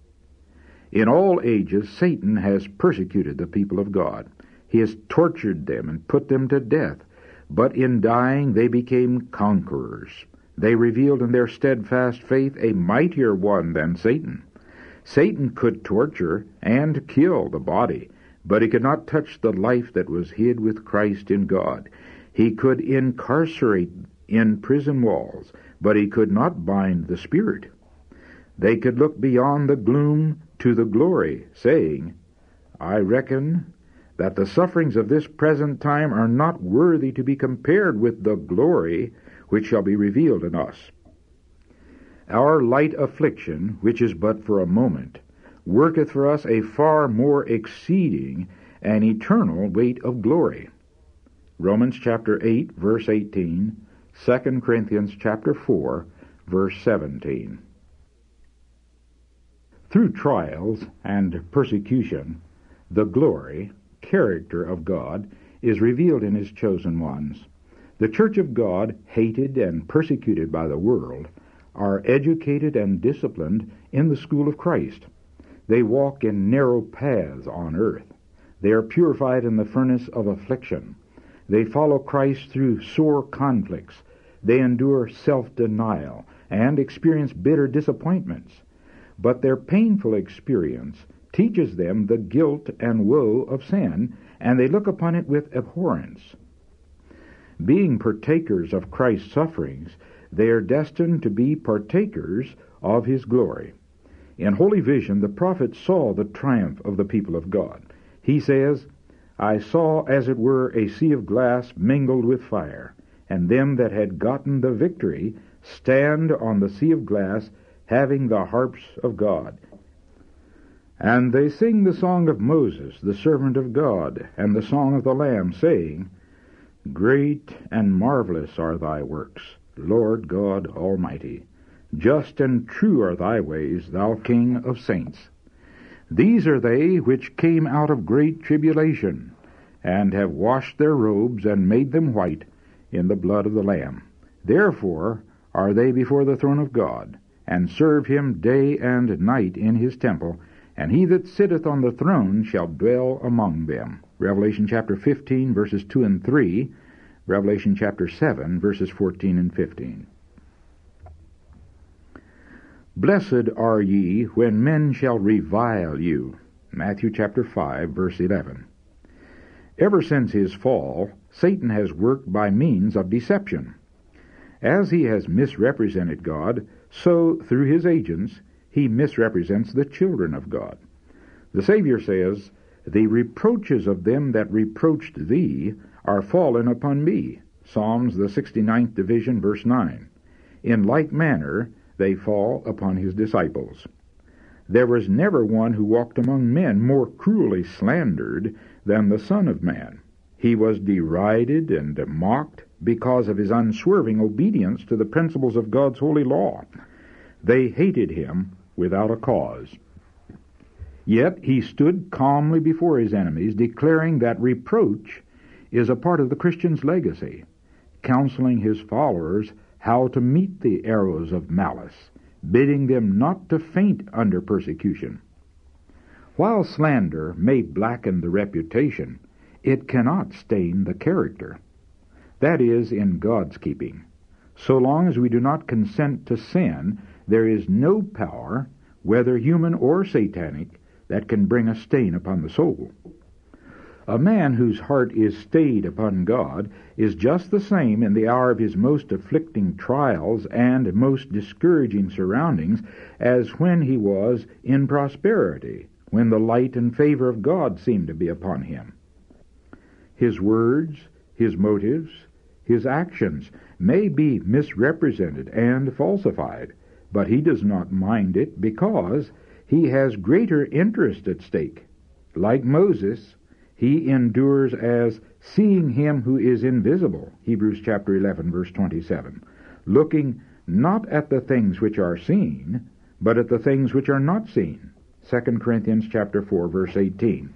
In all ages, Satan has persecuted the people of God. He has tortured them and put them to death, but in dying they became conquerors. They revealed in their steadfast faith a mightier one than Satan. Satan could torture and kill the body, but he could not touch the life that was hid with Christ in God. He could incarcerate in prison walls, but he could not bind the spirit. They could look beyond the gloom to the glory, saying, "I reckon that the sufferings of this present time are not worthy to be compared with the glory which shall be revealed in us." Our light affliction, which is but for a moment, worketh for us a far more exceeding and eternal weight of glory. Romans chapter eight, verse eighteen, Second Corinthians chapter four, verse seventeen. Through trials and persecution, the glory, character of God is revealed in his chosen ones. The church of God, hated and persecuted by the world, are educated and disciplined in the school of Christ. They walk in narrow paths on earth. They are purified in the furnace of affliction. They follow Christ through sore conflicts. They endure self-denial and experience bitter disappointments. But their painful experience teaches them the guilt and woe of sin, and they look upon it with abhorrence. Being partakers of Christ's sufferings, they are destined to be partakers of his glory. In Holy Vision, the prophet saw the triumph of the people of God. He says, "I saw as it were a sea of glass mingled with fire, and them that had gotten the victory stand on the sea of glass, having the harps of God. And they sing the song of Moses, the servant of God, and the song of the Lamb, saying, Great and marvelous are thy works, Lord God Almighty. Just and true are thy ways, thou King of saints. These are they which came out of great tribulation, and have washed their robes and made them white in the blood of the Lamb. Therefore are they before the throne of God, and serve him day and night in his temple, and he that sitteth on the throne shall dwell among them." Revelation chapter fifteen, verses two and three, Revelation chapter seven, verses fourteen and fifteen. "Blessed are ye when men shall revile you." Matthew chapter five, verse eleven. Ever since his fall, Satan has worked by means of deception. As he has misrepresented God, so through his agents he misrepresents the children of God. The Savior says, "The reproaches of them that reproached thee are fallen upon me." Psalms, the sixty-ninth division, verse nine. In like manner they fall upon his disciples. There was never one who walked among men more cruelly slandered than the Son of Man. He was derided and mocked because of his unswerving obedience to the principles of God's holy law. They hated him without a cause. Yet he stood calmly before his enemies, declaring that reproach is a part of the Christian's legacy, counseling his followers how to meet the arrows of malice, bidding them not to faint under persecution. While slander may blacken the reputation, it cannot stain the character. That is in God's keeping. So long as we do not consent to sin, there is no power, whether human or satanic, that can bring a stain upon the soul. A man whose heart is stayed upon God is just the same in the hour of his most afflicting trials and most discouraging surroundings as when he was in prosperity, when the light and favor of God seemed to be upon him. His words, his motives, his actions may be misrepresented and falsified, but he does not mind it because he has greater interest at stake. Like Moses, he endures as seeing him who is invisible, Hebrews chapter eleven, verse twenty-seven, looking not at the things which are seen, but at the things which are not seen, Second Corinthians chapter four, verse eighteen.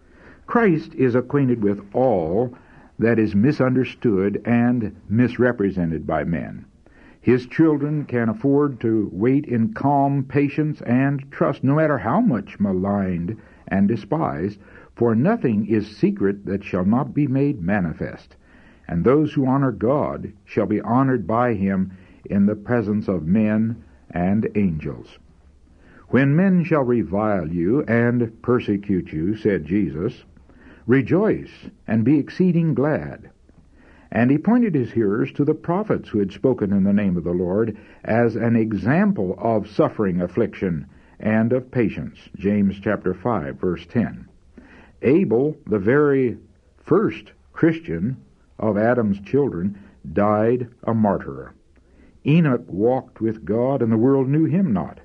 Christ is acquainted with all that is misunderstood and misrepresented by men. His children can afford to wait in calm patience and trust, no matter how much maligned and despised, for nothing is secret that shall not be made manifest, and those who honor God shall be honored by him in the presence of men and angels. When men shall revile you and persecute you, said Jesus, rejoice and be exceeding glad. And he pointed his hearers to the prophets who had spoken in the name of the Lord as an example of suffering affliction and of patience, James chapter five, verse ten. Abel, the very first Christian of Adam's children, died a martyr. Enoch walked with God, and the world knew him not.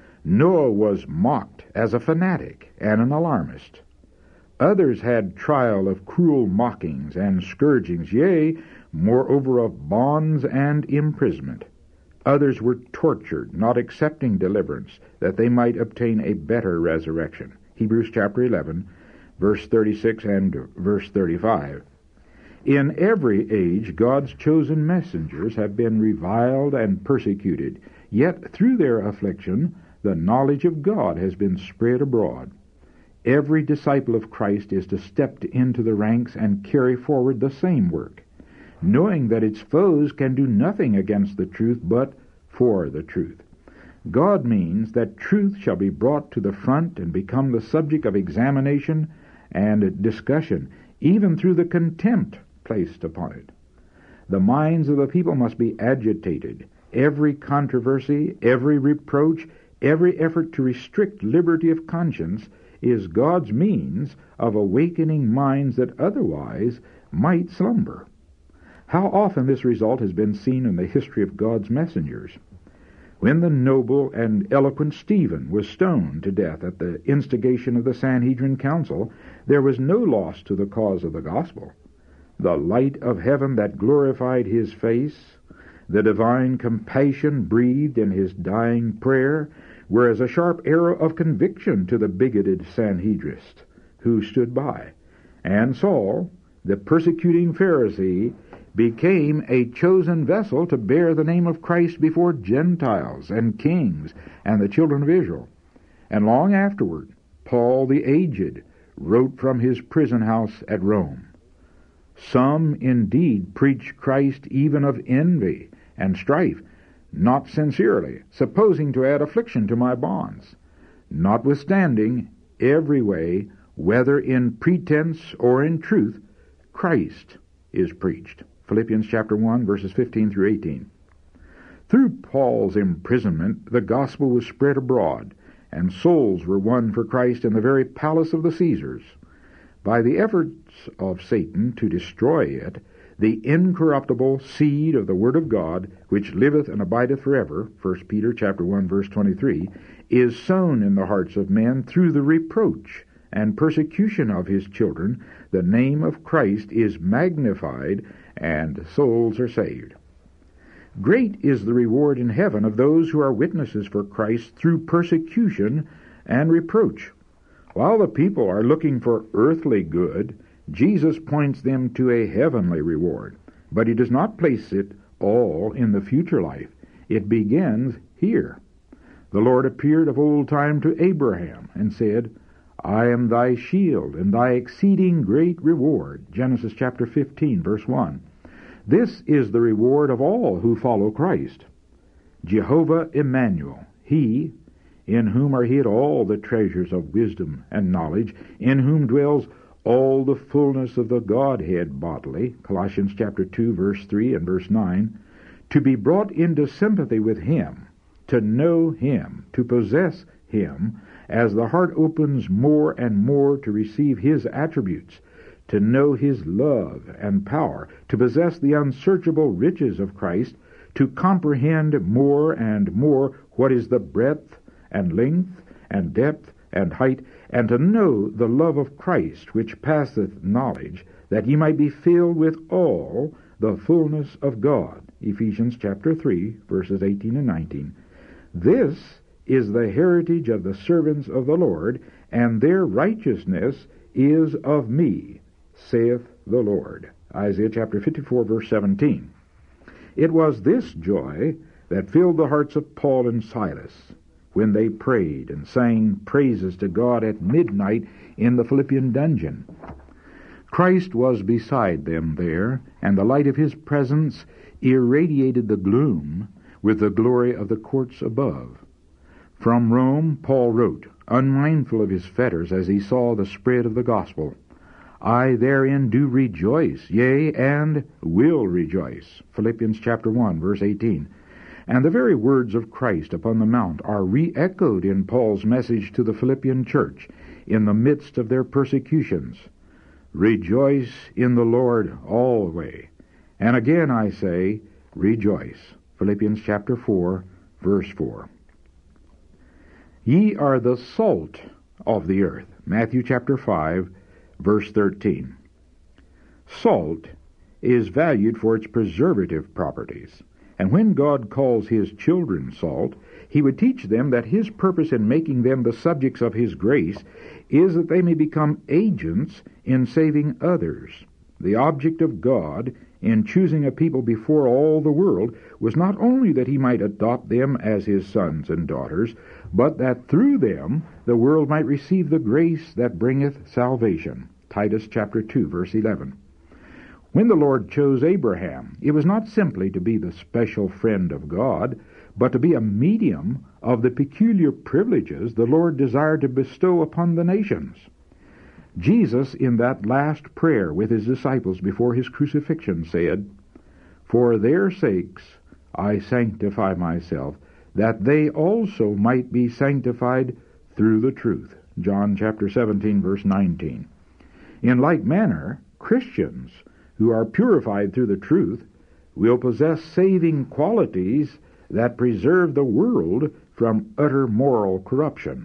Noah was mocked as a fanatic and an alarmist. Others had trial of cruel mockings and scourgings, yea, moreover of bonds and imprisonment. Others were tortured, not accepting deliverance, that they might obtain a better resurrection. Hebrews chapter eleven, verse thirty-six and verse thirty-five. In every age, God's chosen messengers have been reviled and persecuted, yet through their affliction, the knowledge of God has been spread abroad. Every disciple of Christ is to step into the ranks and carry forward the same work, knowing that its foes can do nothing against the truth but for the truth. God means that truth shall be brought to the front and become the subject of examination and discussion, even through the contempt placed upon it. The minds of the people must be agitated. Every controversy, every reproach, every effort to restrict liberty of conscience is God's means of awakening minds that otherwise might slumber. How often this result has been seen in the history of God's messengers. When the noble and eloquent Stephen was stoned to death at the instigation of the Sanhedrin Council, there was no loss to the cause of the gospel. The light of heaven that glorified his face, the divine compassion breathed in his dying prayer, were as a sharp arrow of conviction to the bigoted Sanhedrist who stood by. And Saul, the persecuting Pharisee, became a chosen vessel to bear the name of Christ before Gentiles and kings and the children of Israel. And long afterward, Paul the aged wrote from his prison house at Rome, "Some indeed preach Christ even of envy and strife, not sincerely, supposing to add affliction to my bonds. Notwithstanding, every way, whether in pretense or in truth, Christ is preached." Philippians chapter one, verses fifteen through eighteen. Through Paul's imprisonment, the gospel was spread abroad, and souls were won for Christ in the very palace of the Caesars. By the efforts of Satan to destroy it, the incorruptible seed of the Word of God, which liveth and abideth forever, First Peter chapter one, verse twenty-three, is sown in the hearts of men through the reproach and persecution of his children. The name of Christ is magnified, and souls are saved. Great is the reward in heaven of those who are witnesses for Christ through persecution and reproach. While the people are looking for earthly good, Jesus points them to a heavenly reward, but he does not place it all in the future life. It begins here. The Lord appeared of old time to Abraham and said, I am thy shield and thy exceeding great reward. Genesis chapter fifteen, verse one. This is the reward of all who follow Christ. Jehovah Emmanuel, he, in whom are hid all the treasures of wisdom and knowledge, in whom dwells all the fullness of the Godhead bodily, Colossians chapter two, verse three and verse nine, to be brought into sympathy with him, to know him, to possess him, as the heart opens more and more to receive his attributes, to know his love and power, to possess the unsearchable riches of Christ, to comprehend more and more what is the breadth and length and depth and height, and to know the love of Christ, which passeth knowledge, that ye might be filled with all the fullness of God. Ephesians chapter three, verses eighteen and nineteen. This is the heritage of the servants of the Lord, and their righteousness is of me, saith the Lord. Isaiah chapter fifty-four, verse seventeen. It was this joy that filled the hearts of Paul and Silas when they prayed and sang praises to God at midnight in the Philippian dungeon. Christ was beside them there, and the light of his presence irradiated the gloom with the glory of the courts above. From Rome, Paul wrote, unmindful of his fetters as he saw the spread of the gospel, I therein do rejoice, yea, and will rejoice. Philippians chapter one, verse eighteen. And the very words of Christ upon the mount are re-echoed in Paul's message to the Philippian church in the midst of their persecutions. Rejoice in the Lord always. And again I say, rejoice. Philippians chapter four, verse four. Ye are the salt of the earth. Matthew chapter five, verse thirteen. Salt is valued for its preservative properties. And when God calls his children salt, he would teach them that his purpose in making them the subjects of his grace is that they may become agents in saving others. The object of God in choosing a people before all the world was not only that he might adopt them as his sons and daughters, but that through them the world might receive the grace that bringeth salvation. Titus chapter two, verse eleven. When the Lord chose Abraham, it was not simply to be the special friend of God, but to be a medium of the peculiar privileges the Lord desired to bestow upon the nations. Jesus, in that last prayer with his disciples before his crucifixion, said, For their sakes I sanctify myself, that they also might be sanctified through the truth. John chapter seventeen, verse nineteen. In like manner, Christians who are purified through the truth will possess saving qualities that preserve the world from utter moral corruption.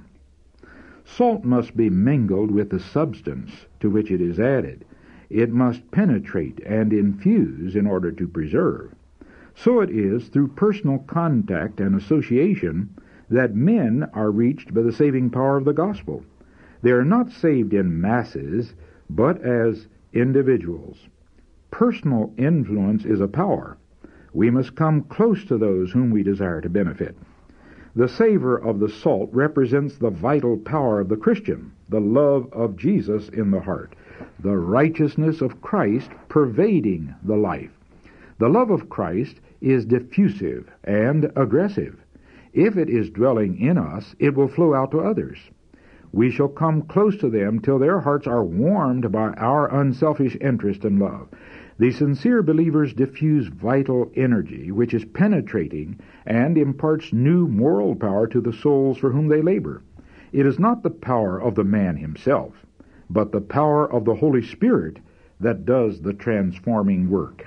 Salt must be mingled with the substance to which it is added. It must penetrate and infuse in order to preserve. So it is through personal contact and association that men are reached by the saving power of the gospel. They are not saved in masses, but as individuals. Personal influence is a power. We must come close to those whom we desire to benefit. The savor of the salt represents the vital power of the Christian, the love of Jesus in the heart, the righteousness of Christ pervading the life. The love of Christ is diffusive and aggressive. If it is dwelling in us, it will flow out to others. We shall come close to them till their hearts are warmed by our unselfish interest and love. The sincere believers diffuse vital energy, which is penetrating and imparts new moral power to the souls for whom they labor. It is not the power of the man himself, but the power of the Holy Spirit that does the transforming work.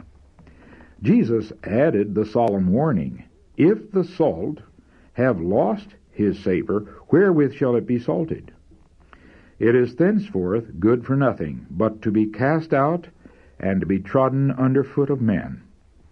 Jesus added the solemn warning, If the salt have lost his savor, wherewith shall it be salted? It is thenceforth good for nothing, but to be cast out and to be trodden under foot of men.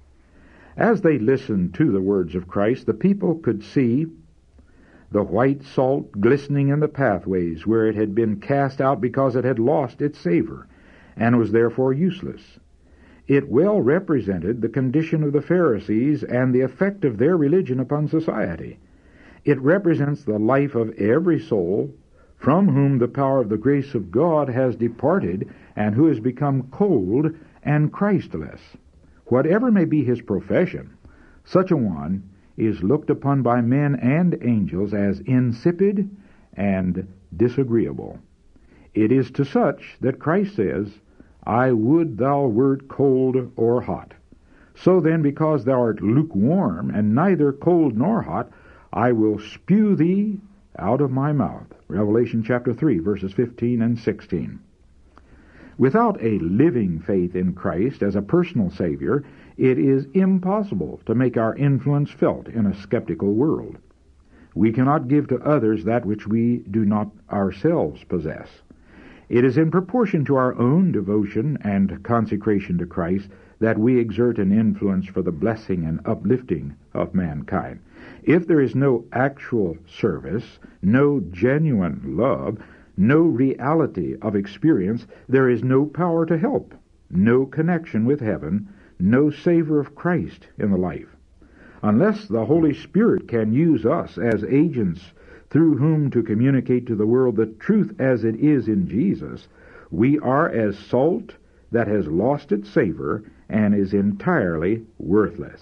As they listened to the words of Christ, the people could see the white salt glistening in the pathways where it had been cast out because it had lost its savor, and was therefore useless. It well represented the condition of the Pharisees and the effect of their religion upon society. It represents the life of every soul from whom the power of the grace of God has departed and who has become cold and Christless. Whatever may be his profession, such a one is looked upon by men and angels as insipid and disagreeable. It is to such that Christ says, I would thou wert cold or hot. So then, because thou art lukewarm, and neither cold nor hot, I will spew thee out of my mouth. Revelation chapter three, verses fifteen and sixteen. Without a living faith in Christ as a personal Savior, it is impossible to make our influence felt in a skeptical world. We cannot give to others that which we do not ourselves possess. It is in proportion to our own devotion and consecration to Christ that we exert an influence for the blessing and uplifting of mankind. If there is no actual service, no genuine love, no reality of experience, there is no power to help, no connection with heaven, no savor of Christ in the life. Unless the Holy Spirit can use us as agents through whom to communicate to the world the truth as it is in Jesus, we are as salt that has lost its savor and is entirely worthless.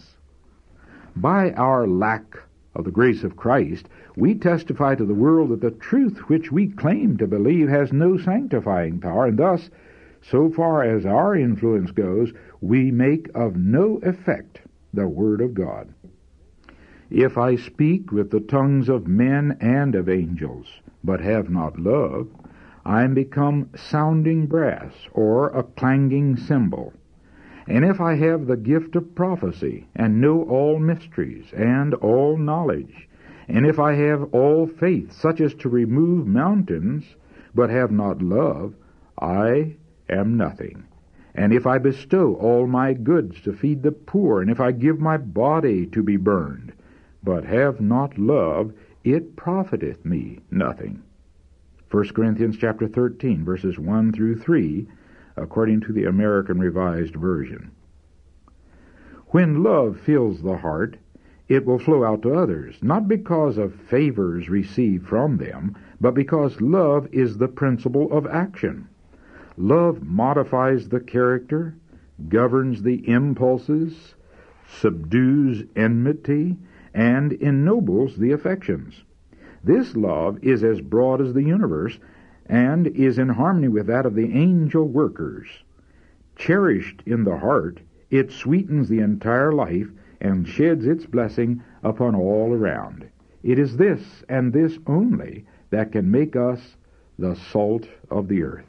By our lack of the grace of Christ, we testify to the world that the truth which we claim to believe has no sanctifying power, and thus, so far as our influence goes, we make of no effect the Word of God. If I speak with the tongues of men and of angels, but have not love, I am become sounding brass or a clanging cymbal. And if I have the gift of prophecy, and know all mysteries, and all knowledge, and if I have all faith, such as to remove mountains, but have not love, I am nothing. And if I bestow all my goods to feed the poor, and if I give my body to be burned, but have not love, it profiteth me nothing. First Corinthians chapter thirteen, verses one through three, according to the American Revised Version. When love fills the heart, it will flow out to others, not because of favors received from them, but because love is the principle of action. Love modifies the character, governs the impulses, subdues enmity, and ennobles the affections. This love is as broad as the universe, and is in harmony with that of the angel workers. Cherished in the heart, it sweetens the entire life and sheds its blessing upon all around. It is this, and this only, that can make us the salt of the earth.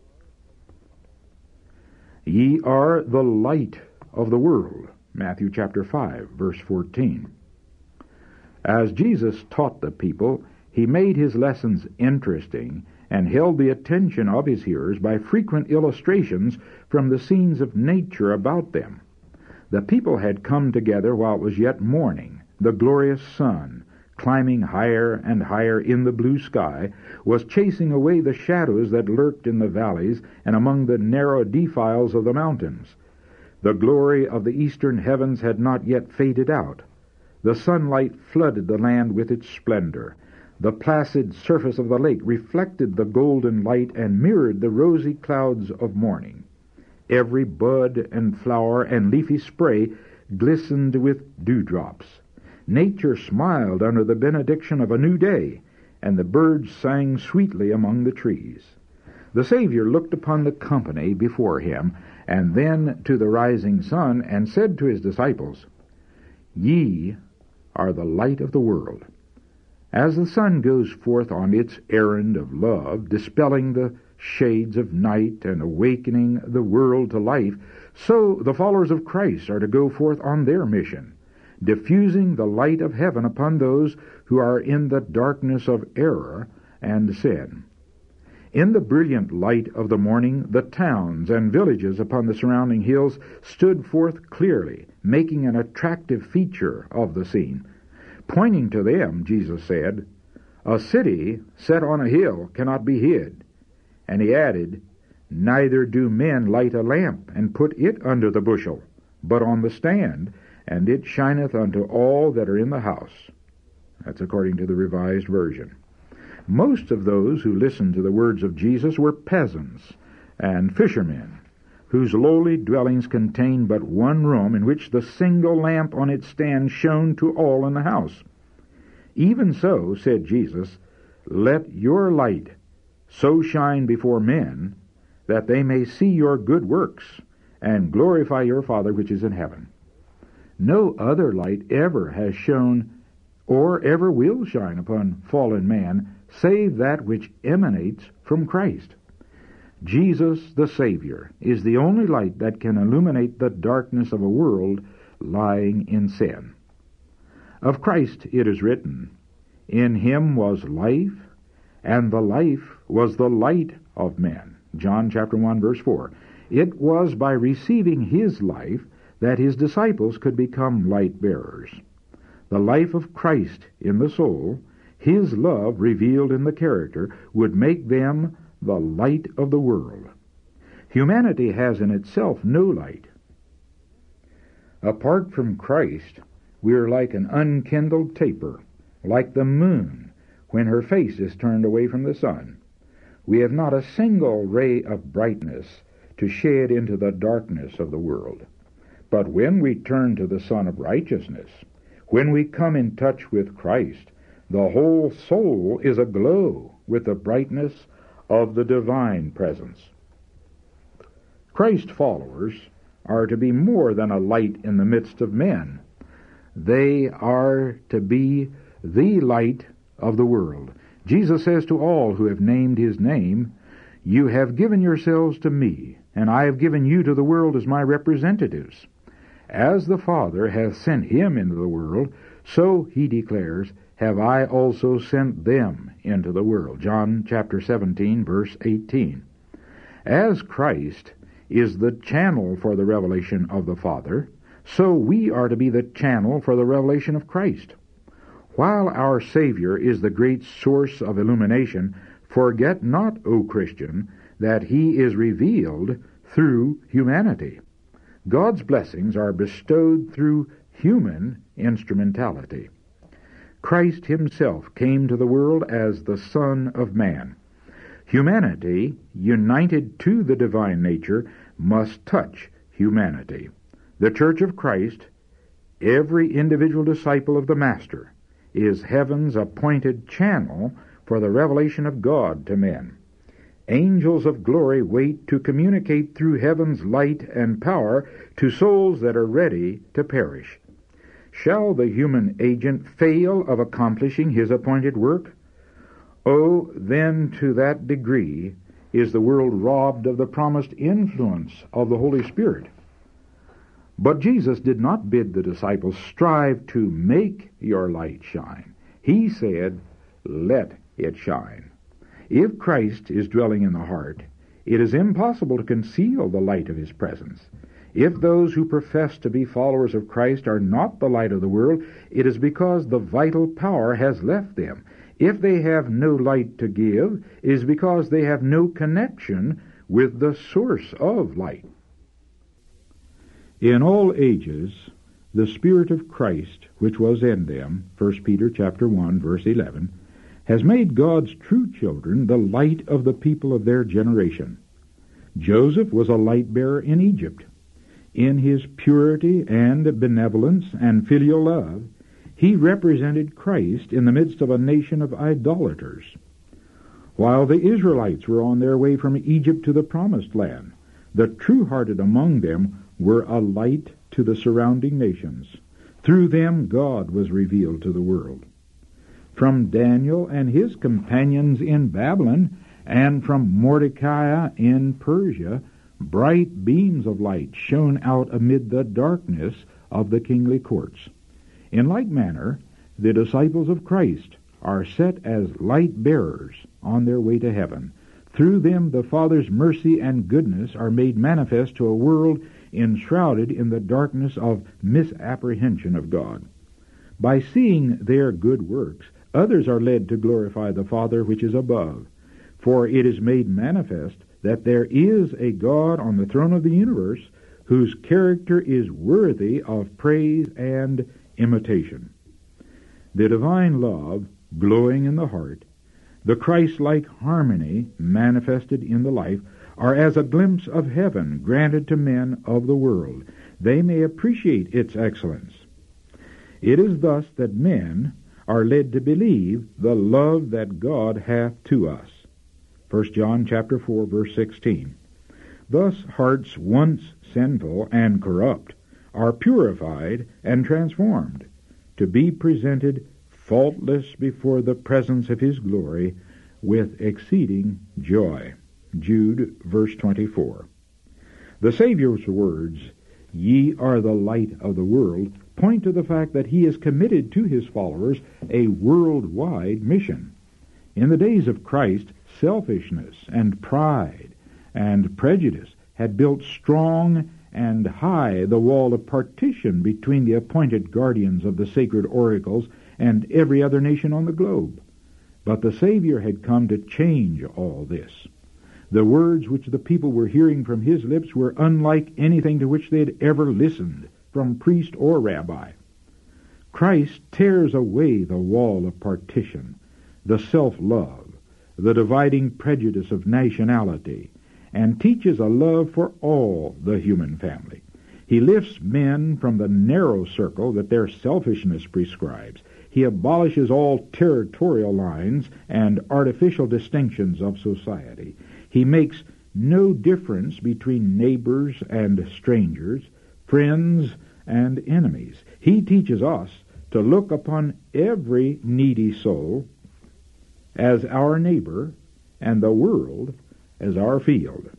Ye are the light of the world. Matthew chapter five, verse fourteen. As Jesus taught the people, he made his lessons interesting and held the attention of his hearers by frequent illustrations from the scenes of nature about them. The people had come together while it was yet morning. The glorious sun, climbing higher and higher in the blue sky, was chasing away the shadows that lurked in the valleys and among the narrow defiles of the mountains. The glory of the eastern heavens had not yet faded out. The sunlight flooded the land with its splendor. The placid surface of the lake reflected the golden light and mirrored the rosy clouds of morning. Every bud and flower and leafy spray glistened with dewdrops. Nature smiled under the benediction of a new day, and the birds sang sweetly among the trees. The Savior looked upon the company before him, and then to the rising sun, and said to his disciples, Ye are the light of the world. As the sun goes forth on its errand of love, dispelling the shades of night and awakening the world to life, so the followers of Christ are to go forth on their mission, diffusing the light of heaven upon those who are in the darkness of error and sin. In the brilliant light of the morning, the towns and villages upon the surrounding hills stood forth clearly, making an attractive feature of the scene. Pointing to them, Jesus said, A city set on a hill cannot be hid. And he added, Neither do men light a lamp, and put it under the bushel, but on the stand, and it shineth unto all that are in the house. That's according to the Revised Version. Most of those who listened to the words of Jesus were peasants and fishermen, whose lowly dwellings contained but one room in which the single lamp on its stand shone to all in the house. Even so, said Jesus, let your light so shine before men, that they may see your good works, and glorify your Father which is in heaven. No other light ever has shone, or ever will shine upon fallen man, save that which emanates from Christ. Jesus, the Savior, is the only light that can illuminate the darkness of a world lying in sin. Of Christ it is written, in him was life, and the life was the light of men. John chapter one, verse four. It was by receiving his life that his disciples could become light bearers. The life of Christ in the soul, his love revealed in the character, would make them the light of the world. Humanity has in itself no light. Apart from Christ, we are like an unkindled taper, like the moon when her face is turned away from the sun. We have not a single ray of brightness to shed into the darkness of the world. But when we turn to the Son of Righteousness, when we come in touch with Christ, the whole soul is aglow with the brightness of the divine presence. Christ followers are to be more than a light in the midst of men. They are to be the light of the world. Jesus says to all who have named his name, you have given yourselves to me, and I have given you to the world as my representatives. As the Father hath sent him into the world, so, he declares, have I also sent them into the world. John chapter seventeen, verse eighteen. As Christ is the channel for the revelation of the Father, so we are to be the channel for the revelation of Christ. While our Savior is the great source of illumination, forget not, O Christian, that he is revealed through humanity. God's blessings are bestowed through human instrumentality. Christ himself came to the world as the Son of Man. Humanity, united to the divine nature, must touch humanity. The Church of Christ, every individual disciple of the Master, is heaven's appointed channel for the revelation of God to men. Angels of glory wait to communicate through heaven's light and power to souls that are ready to perish. Shall the human agent fail of accomplishing his appointed work? Oh, then to that degree is the world robbed of the promised influence of the Holy Spirit. But Jesus did not bid the disciples strive to make your light shine. He said, let it shine. If Christ is dwelling in the heart, it is impossible to conceal the light of his presence. If those who profess to be followers of Christ are not the light of the world, it is because the vital power has left them. If they have no light to give, it is because they have no connection with the source of light. In all ages, the Spirit of Christ, which was in them, First Peter chapter one, verse eleven, has made God's true children the light of the people of their generation. Joseph was a light-bearer in Egypt. In his purity and benevolence and filial love, he represented Christ in the midst of a nation of idolaters. While the Israelites were on their way from Egypt to the Promised Land, the true-hearted among them were a light to the surrounding nations. Through them God was revealed to the world. From Daniel and his companions in Babylon, and from Mordecai in Persia, bright beams of light shone out amid the darkness of the kingly courts. In like manner, the disciples of Christ are set as light-bearers on their way to heaven. Through them the Father's mercy and goodness are made manifest to a world enshrouded in the darkness of misapprehension of God. By seeing their good works, others are led to glorify the Father which is above. For it is made manifest that there is a God on the throne of the universe, whose character is worthy of praise and imitation. The divine love glowing in the heart, the Christ-like harmony manifested in the life, are as a glimpse of heaven granted to men of the world. They may appreciate its excellence. It is thus that men are led to believe the love that God hath to us. First John chapter four, verse sixteen. Thus hearts once sinful and corrupt are purified and transformed, to be presented faultless before the presence of his glory with exceeding joy. Jude, verse twenty-four. The Savior's words, "Ye are the light of the world," point to the fact that he is committed to his followers a worldwide mission. In the days of Christ, selfishness and pride and prejudice had built strong and high the wall of partition between the appointed guardians of the sacred oracles and every other nation on the globe. But the Savior had come to change all this. The words which the people were hearing from his lips were unlike anything to which they had ever listened, from priest or rabbi. Christ tears away the wall of partition, the self-love, the dividing prejudice of nationality, and teaches a love for all the human family. He lifts men from the narrow circle that their selfishness prescribes. He abolishes all territorial lines and artificial distinctions of society. He makes no difference between neighbors and strangers, friends and enemies. He teaches us to look upon every needy soul as our neighbor and the world as our field.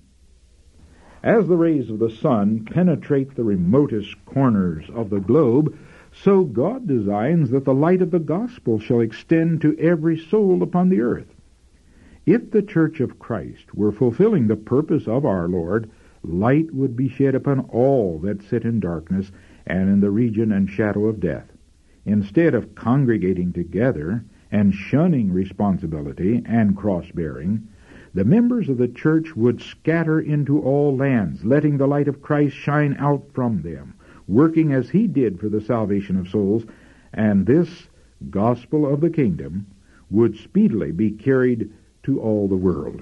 As the rays of the sun penetrate the remotest corners of the globe, so God designs that the light of the gospel shall extend to every soul upon the earth. If the Church of Christ were fulfilling the purpose of our Lord, light would be shed upon all that sit in darkness and in the region and shadow of death. Instead of congregating together and shunning responsibility and cross-bearing, the members of the church would scatter into all lands, letting the light of Christ shine out from them, working as he did for the salvation of souls, and this gospel of the kingdom would speedily be carried to all the world.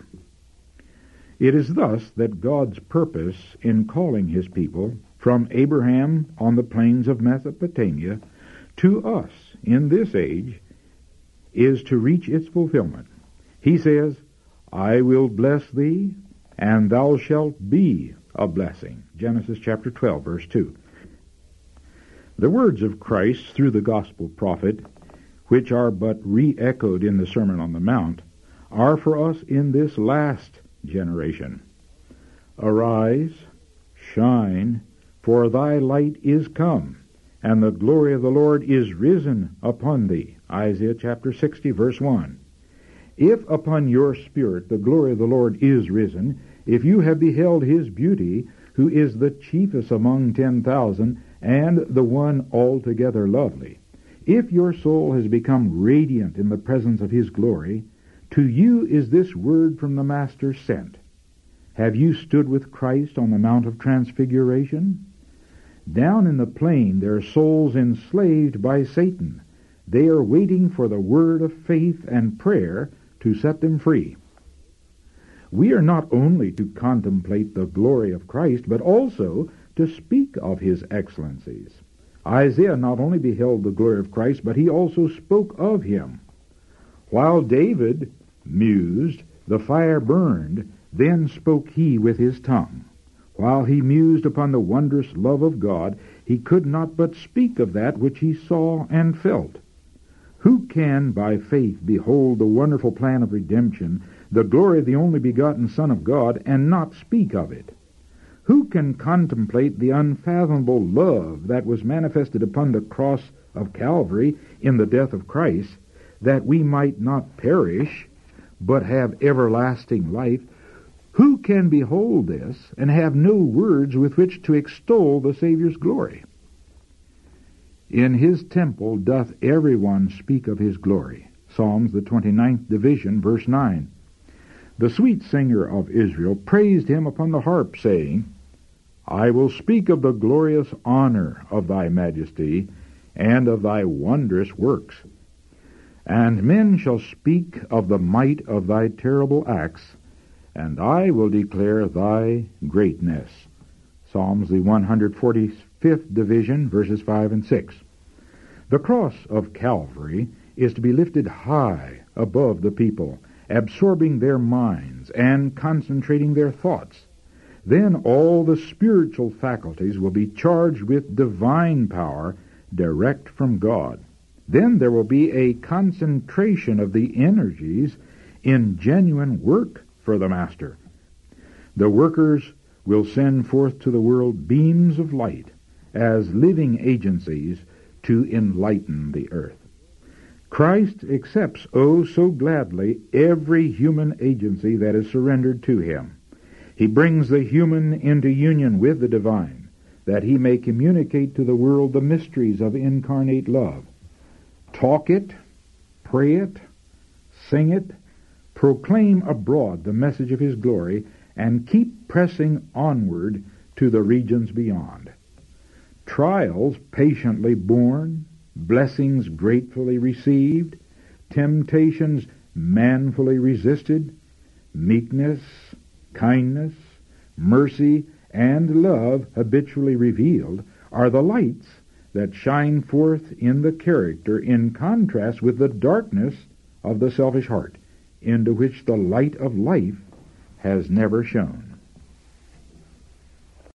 It is thus that God's purpose in calling his people from Abraham on the plains of Mesopotamia to us in this age is to reach its fulfillment. He says, "I will bless thee, and thou shalt be a blessing." Genesis chapter twelve, verse two. The words of Christ through the gospel prophet, which are but re-echoed in the Sermon on the Mount, are for us in this last generation. "Arise, shine, for thy light is come, and the glory of the Lord is risen upon thee." Isaiah chapter sixty, verse one. If upon your spirit the glory of the Lord is risen, if you have beheld his beauty, who is the chiefest among ten thousand, and the one altogether lovely, if your soul has become radiant in the presence of his glory, to you is this word from the Master sent. Have you stood with Christ on the Mount of Transfiguration? Down in the plain there are souls enslaved by Satan. They are waiting for the word of faith and prayer to set them free. We are not only to contemplate the glory of Christ, but also to speak of his excellencies. Isaiah not only beheld the glory of Christ, but he also spoke of him. While David mused, the fire burned, then spoke he with his tongue. While he mused upon the wondrous love of God, he could not but speak of that which he saw and felt. Who can by faith behold the wonderful plan of redemption, the glory of the only begotten Son of God, and not speak of it? Who can contemplate the unfathomable love that was manifested upon the cross of Calvary in the death of Christ, that we might not perish, but have everlasting life? Who can behold this and have no words with which to extol the Savior's glory? In his temple doth every one speak of his glory. Psalms, the twenty-ninth division, verse nine. The sweet singer of Israel praised him upon the harp, saying, I will speak of the glorious honor of thy majesty, and of thy wondrous works. And men shall speak of the might of thy terrible acts, and I will declare thy greatness. Psalms, the one hundred forty-fifth division, verses five and six. The cross of Calvary is to be lifted high above the people, absorbing their minds and concentrating their thoughts. Then all the spiritual faculties will be charged with divine power direct from God. Then there will be a concentration of the energies in genuine work for the Master. The workers will send forth to the world beams of light as living agencies to enlighten the earth. Christ accepts, oh so gladly, every human agency that is surrendered to him. He brings the human into union with the divine, that he may communicate to the world the mysteries of incarnate love. Talk it, pray it, sing it, proclaim abroad the message of his glory, and keep pressing onward to the regions beyond. Trials patiently borne, blessings gratefully received, temptations manfully resisted, meekness, kindness, mercy, and love habitually revealed are the lights that shine forth in the character in contrast with the darkness of the selfish heart, into which the light of life has never shone.